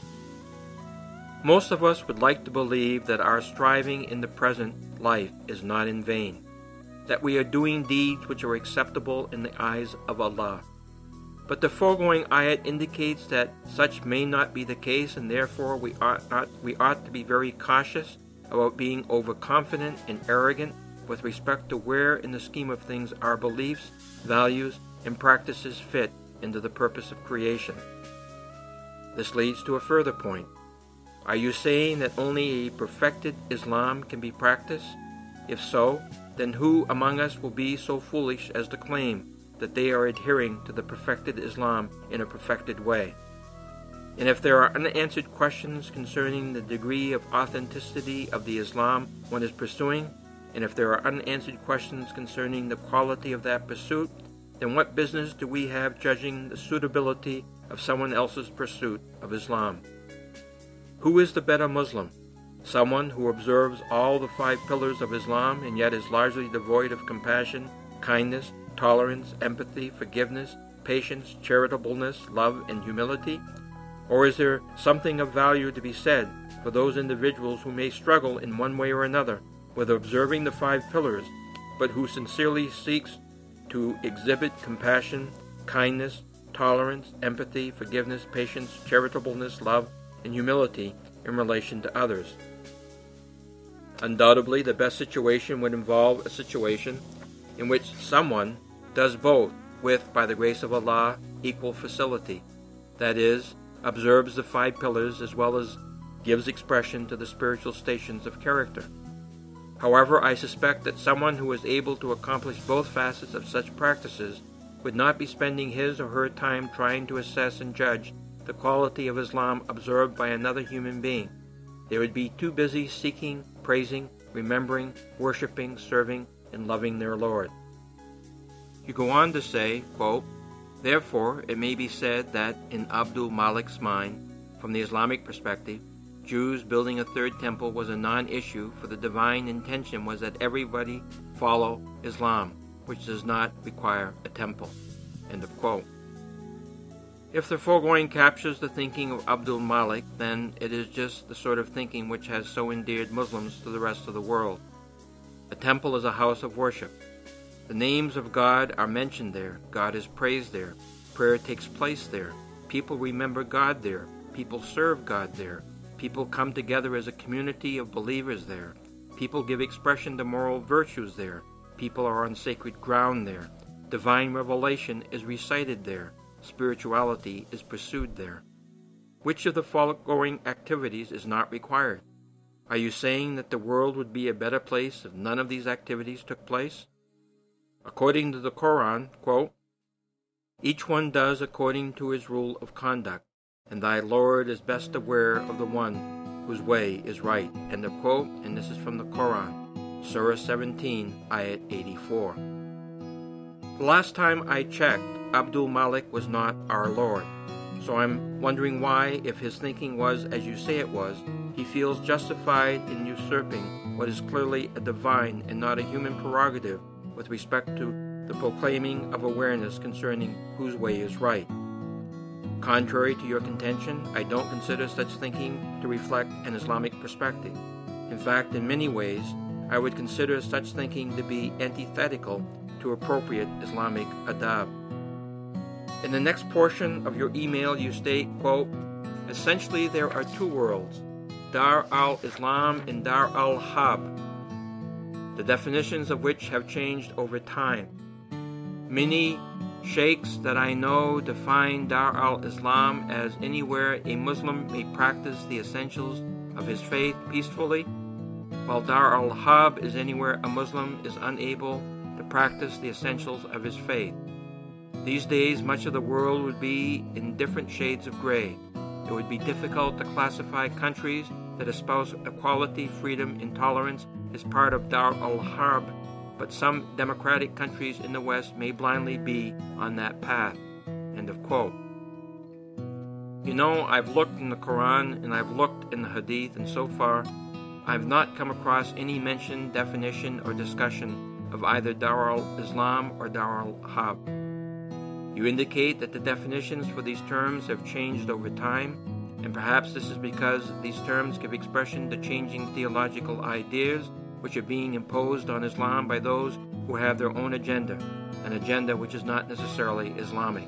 Speaker 2: Most of us would like to believe that our striving in the present life is not in vain, that we are doing deeds which are acceptable in the eyes of Allah. But the foregoing ayat indicates that such may not be the case, and therefore we ought not we ought to be very cautious about being overconfident and arrogant with respect to where in the scheme of things our beliefs, values, and practices fit into the purpose of creation. This leads to a further point. Are you saying that only a perfected Islam can be practiced? If so, then who among us will be so foolish as to claim that they are adhering to the perfected Islam in a perfected way? And if there are unanswered questions concerning the degree of authenticity of the Islam one is pursuing, and if there are unanswered questions concerning the quality of that pursuit, then what business do we have judging the suitability of someone else's pursuit of Islam? Who is the better Muslim? Someone who observes all the five pillars of Islam and yet is largely devoid of compassion, kindness, tolerance, empathy, forgiveness, patience, charitableness, love, and humility? Or is there something of value to be said for those individuals who may struggle in one way or another with observing the five pillars, but who sincerely seeks to exhibit compassion, kindness, tolerance, empathy, forgiveness, patience, charitableness, love, and humility in relation to others? Undoubtedly, the best situation would involve a situation in which someone does both with, by the grace of Allah, equal facility. That is, observes the five pillars as well as gives expression to the spiritual stations of character. However, I suspect that someone who is able to accomplish both facets of such practices would not be spending his or her time trying to assess and judge the quality of Islam observed by another human being. They would be too busy seeking, praising, remembering, worshipping, serving, and loving their Lord. You go on to say, quote, "Therefore, it may be said that in Abdul Malik's mind, from the Islamic perspective, Jews building a third temple was a non-issue, for the divine intention was that everybody follow Islam, which does not require a temple." End of quote. If the foregoing captures the thinking of Abdul Malik, then it is just the sort of thinking which has so endeared Muslims to the rest of the world. A temple is a house of worship. The names of God are mentioned there. God is praised there. Prayer takes place there. People remember God there. People serve God there. People come together as a community of believers there. People give expression to moral virtues there. People are on sacred ground there. Divine revelation is recited there. Spirituality is pursued there. Which of the foregoing activities is not required? Are you saying that the world would be a better place if none of these activities took place? According to the Quran, quote, "Each one does according to his rule of conduct, and thy Lord is best aware of the one whose way is right." End of quote, and this is from the Quran, Surah seventeen, Ayat eighty-four. The last time I checked, Abdul Malik was not our Lord. So I'm wondering why, if his thinking was as you say it was, he feels justified in usurping what is clearly a divine and not a human prerogative with respect to the proclaiming of awareness concerning whose way is right. Contrary to your contention, I don't consider such thinking to reflect an Islamic perspective. In fact, in many ways, I would consider such thinking to be antithetical to appropriate Islamic adab. In the next portion of your email, you state, quote, "Essentially, there are two worlds, Dar al-Islam and Dar al-Harb, the definitions of which have changed over time. Many sheikhs that I know define Dar al-Islam as anywhere a Muslim may practice the essentials of his faith peacefully, while Dar al-Harb is anywhere a Muslim is unable to practice the essentials of his faith. These days, much of the world would be in different shades of gray. It would be difficult to classify countries that espouse equality, freedom, and tolerance as part of Dar al-Harb, but some democratic countries in the West may blindly be on that path." End of quote. You know, I've looked in the Quran and I've looked in the Hadith, and so far, I've not come across any mention, definition, or discussion of either Dar al-Islam or Dar al-Harb. You indicate that the definitions for these terms have changed over time, and perhaps this is because these terms give expression to changing theological ideas which are being imposed on Islam by those who have their own agenda, an agenda which is not necessarily Islamic.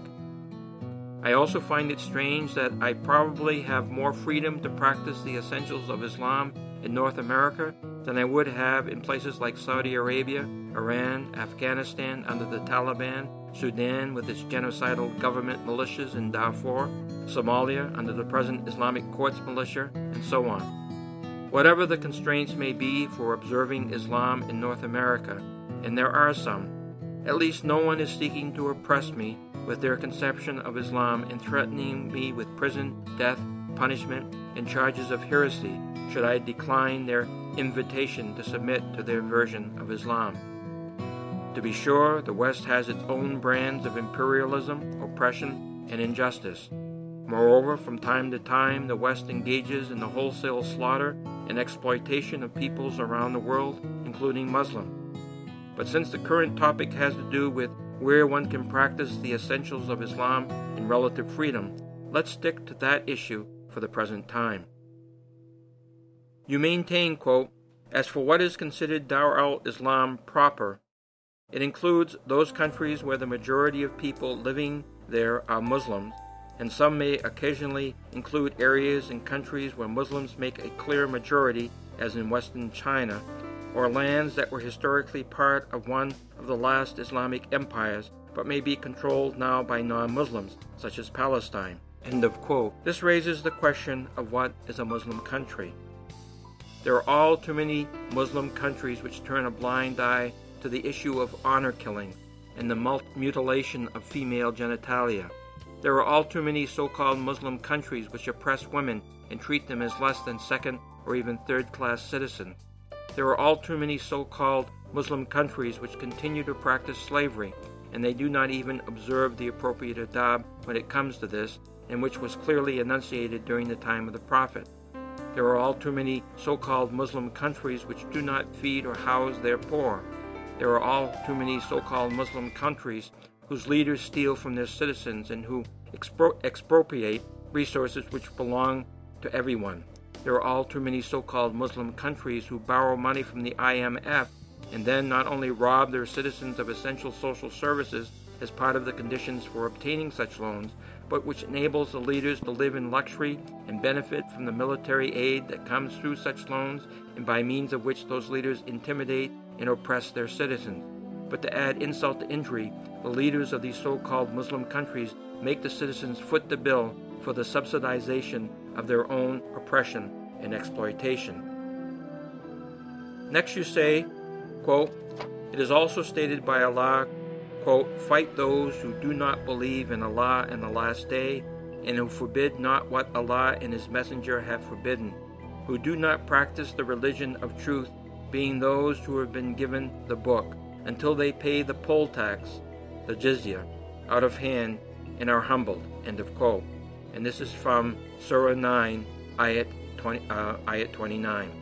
Speaker 2: I also find it strange that I probably have more freedom to practice the essentials of Islam in North America than I would have in places like Saudi Arabia, Iran, Afghanistan under the Taliban, Sudan with its genocidal government militias in Darfur, Somalia under the present Islamic Courts militia, and so on. Whatever the constraints may be for observing Islam in North America, and there are some, at least no one is seeking to oppress me with their conception of Islam and threatening me with prison, death, punishment, and charges of heresy should I decline their invitation to submit to their version of Islam. To be sure, the West has its own brands of imperialism, oppression, and injustice. Moreover, from time to time, the West engages in the wholesale slaughter and exploitation of peoples around the world, including Muslim. But since the current topic has to do with where one can practice the essentials of Islam in relative freedom, let's stick to that issue for the present time. You maintain, quote, "As for what is considered Dar al-Islam proper, it includes those countries where the majority of people living there are Muslims, and some may occasionally include areas and countries where Muslims make a clear majority as in Western China, or lands that were historically part of one of the last Islamic empires, but may be controlled now by non-Muslims, such as Palestine. End of quote. This raises the question of what is a Muslim country. There are all too many Muslim countries which turn a blind eye to the issue of honor killing and the mutilation of female genitalia. There are all too many so-called Muslim countries which oppress women and treat them as less than second or even third-class citizens. There are all too many so-called Muslim countries which continue to practice slavery, and they do not even observe the appropriate adab when it comes to this, and which was clearly enunciated during the time of the Prophet. There are all too many so-called Muslim countries which do not feed or house their poor. There are all too many so-called Muslim countries whose leaders steal from their citizens and who expro- expropriate resources which belong to everyone. There are all too many so-called Muslim countries who borrow money from the I M F and then not only rob their citizens of essential social services as part of the conditions for obtaining such loans, but which enables the leaders to live in luxury and benefit from the military aid that comes through such loans, and by means of which those leaders intimidate and oppress their citizens. But to add insult to injury, the leaders of these so-called Muslim countries make the citizens foot the bill for the subsidization of their own oppression and exploitation. Next you say, quote, "It is also stated by Allah, quote, fight those who do not believe in Allah and the last day, and who forbid not what Allah and His Messenger have forbidden, who do not practice the religion of truth, being those who have been given the book, until they pay the poll tax, the jizya, out of hand, and are humbled." End of quote. And this is from Surah nine, Ayat, twenty, uh, Ayat twenty-nine.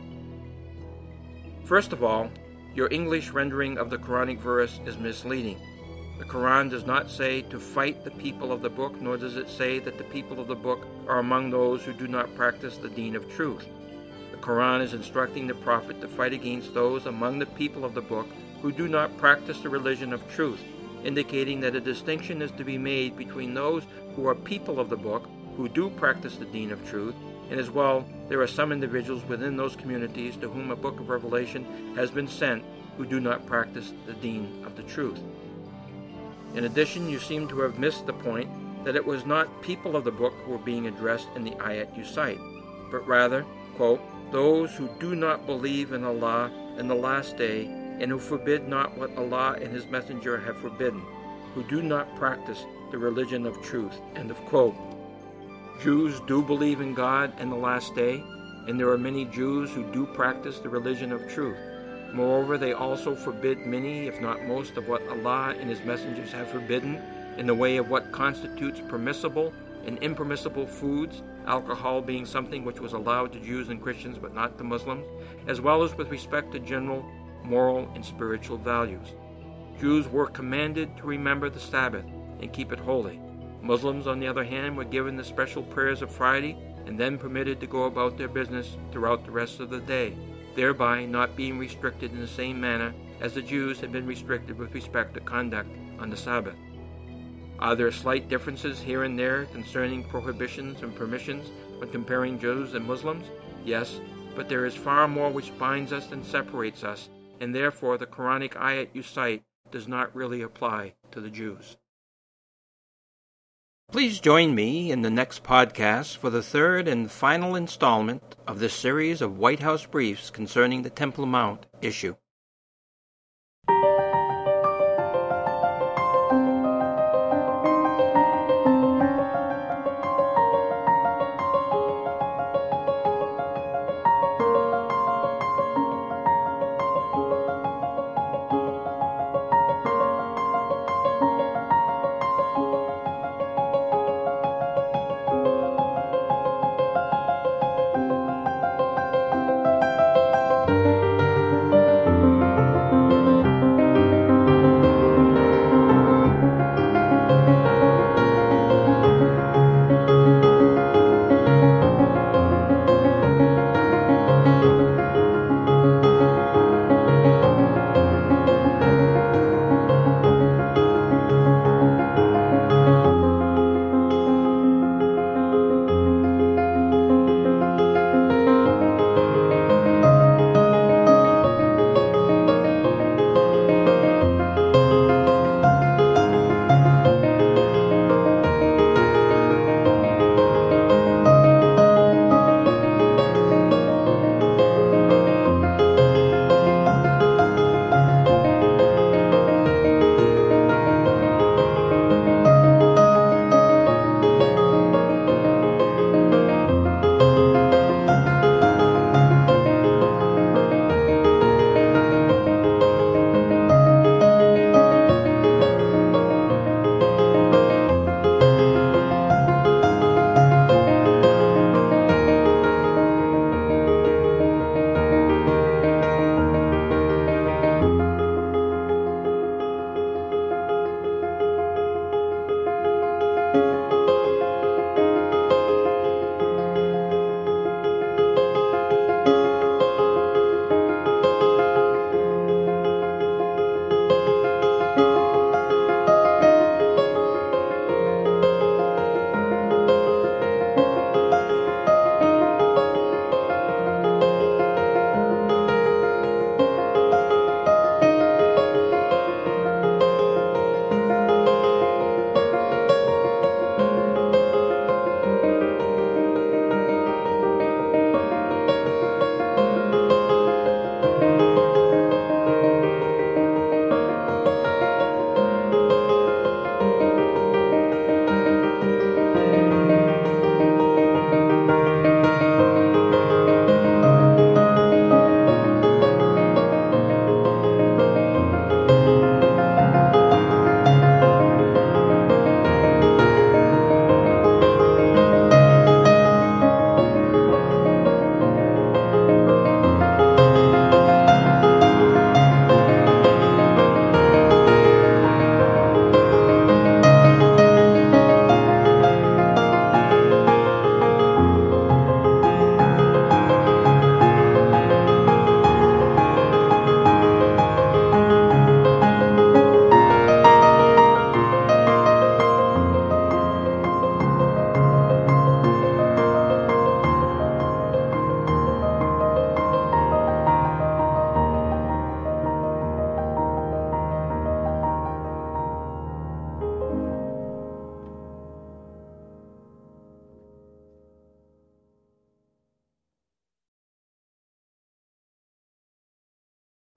Speaker 2: First of all, your English rendering of the Quranic verse is misleading. The Quran does not say to fight the people of the book, nor does it say that the people of the book are among those who do not practice the deen of truth. The Quran is instructing the Prophet to fight against those among the people of the book who do not practice the religion of truth, indicating that a distinction is to be made between those who are people of the book, who do practice the deen of truth, and as well, there are some individuals within those communities to whom a book of Revelation has been sent who do not practice the deen of the truth. In addition, you seem to have missed the point that it was not people of the book who were being addressed in the ayat you cite, but rather, quote, those who do not believe in Allah and the last day, and who forbid not what Allah and His Messenger have forbidden, who do not practice the religion of truth. End of quote. Jews do believe in God and the last day, and there are many Jews who do practice the religion of truth. Moreover, they also forbid many, if not most, of what Allah and His messengers have forbidden in the way of what constitutes permissible and impermissible foods, alcohol being something which was allowed to Jews and Christians but not to Muslims, as well as with respect to general moral and spiritual values. Jews were commanded to remember the Sabbath and keep it holy. Muslims, on the other hand, were given the special prayers of Friday and then permitted to go about their business throughout the rest of the day, thereby not being restricted in the same manner as the Jews had been restricted with respect to conduct on the Sabbath. Are there slight differences here and there concerning prohibitions and permissions when comparing Jews and Muslims? Yes, but there is far more which binds us than separates us, and therefore the Quranic ayat you cite does not really apply to the Jews. Please join me in the next podcast for the third and final installment of this series of White House briefs concerning the Temple Mount issue.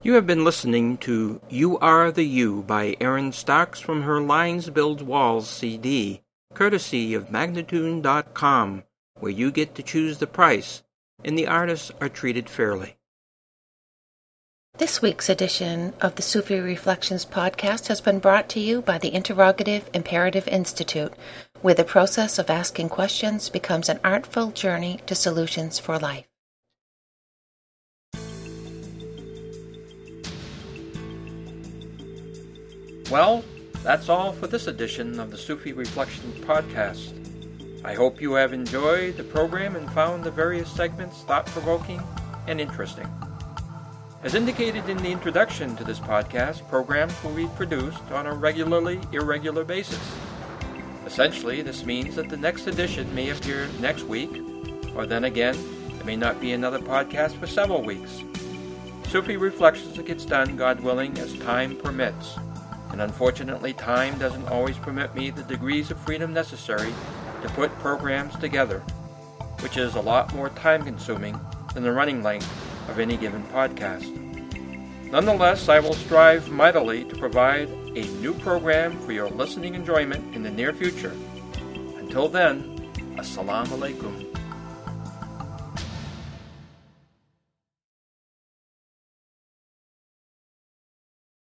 Speaker 2: You have been listening to You Are the You by Erin Stocks from her Lines Build Walls C D, courtesy of Magnatune dot com, where you get to choose the price and the artists are treated fairly.
Speaker 4: This week's edition of the Sufi Reflections podcast has been brought to you by the Interrogative Imperative Institute, where the process of asking questions becomes an artful journey to solutions for life.
Speaker 2: Well, that's all for this edition of the Sufi Reflections podcast. I hope you have enjoyed the program and found the various segments thought-provoking and interesting. As indicated in the introduction to this podcast, programs will be produced on a regularly irregular basis. Essentially, this means that the next edition may appear next week, or then again, there may not be another podcast for several weeks. Sufi Reflections gets done, God willing, as time permits. And unfortunately, time doesn't always permit me the degrees of freedom necessary to put programs together, which is a lot more time-consuming than the running length of any given podcast. Nonetheless, I will strive mightily to provide a new program for your listening enjoyment in the near future. Until then, Assalamu alaikum.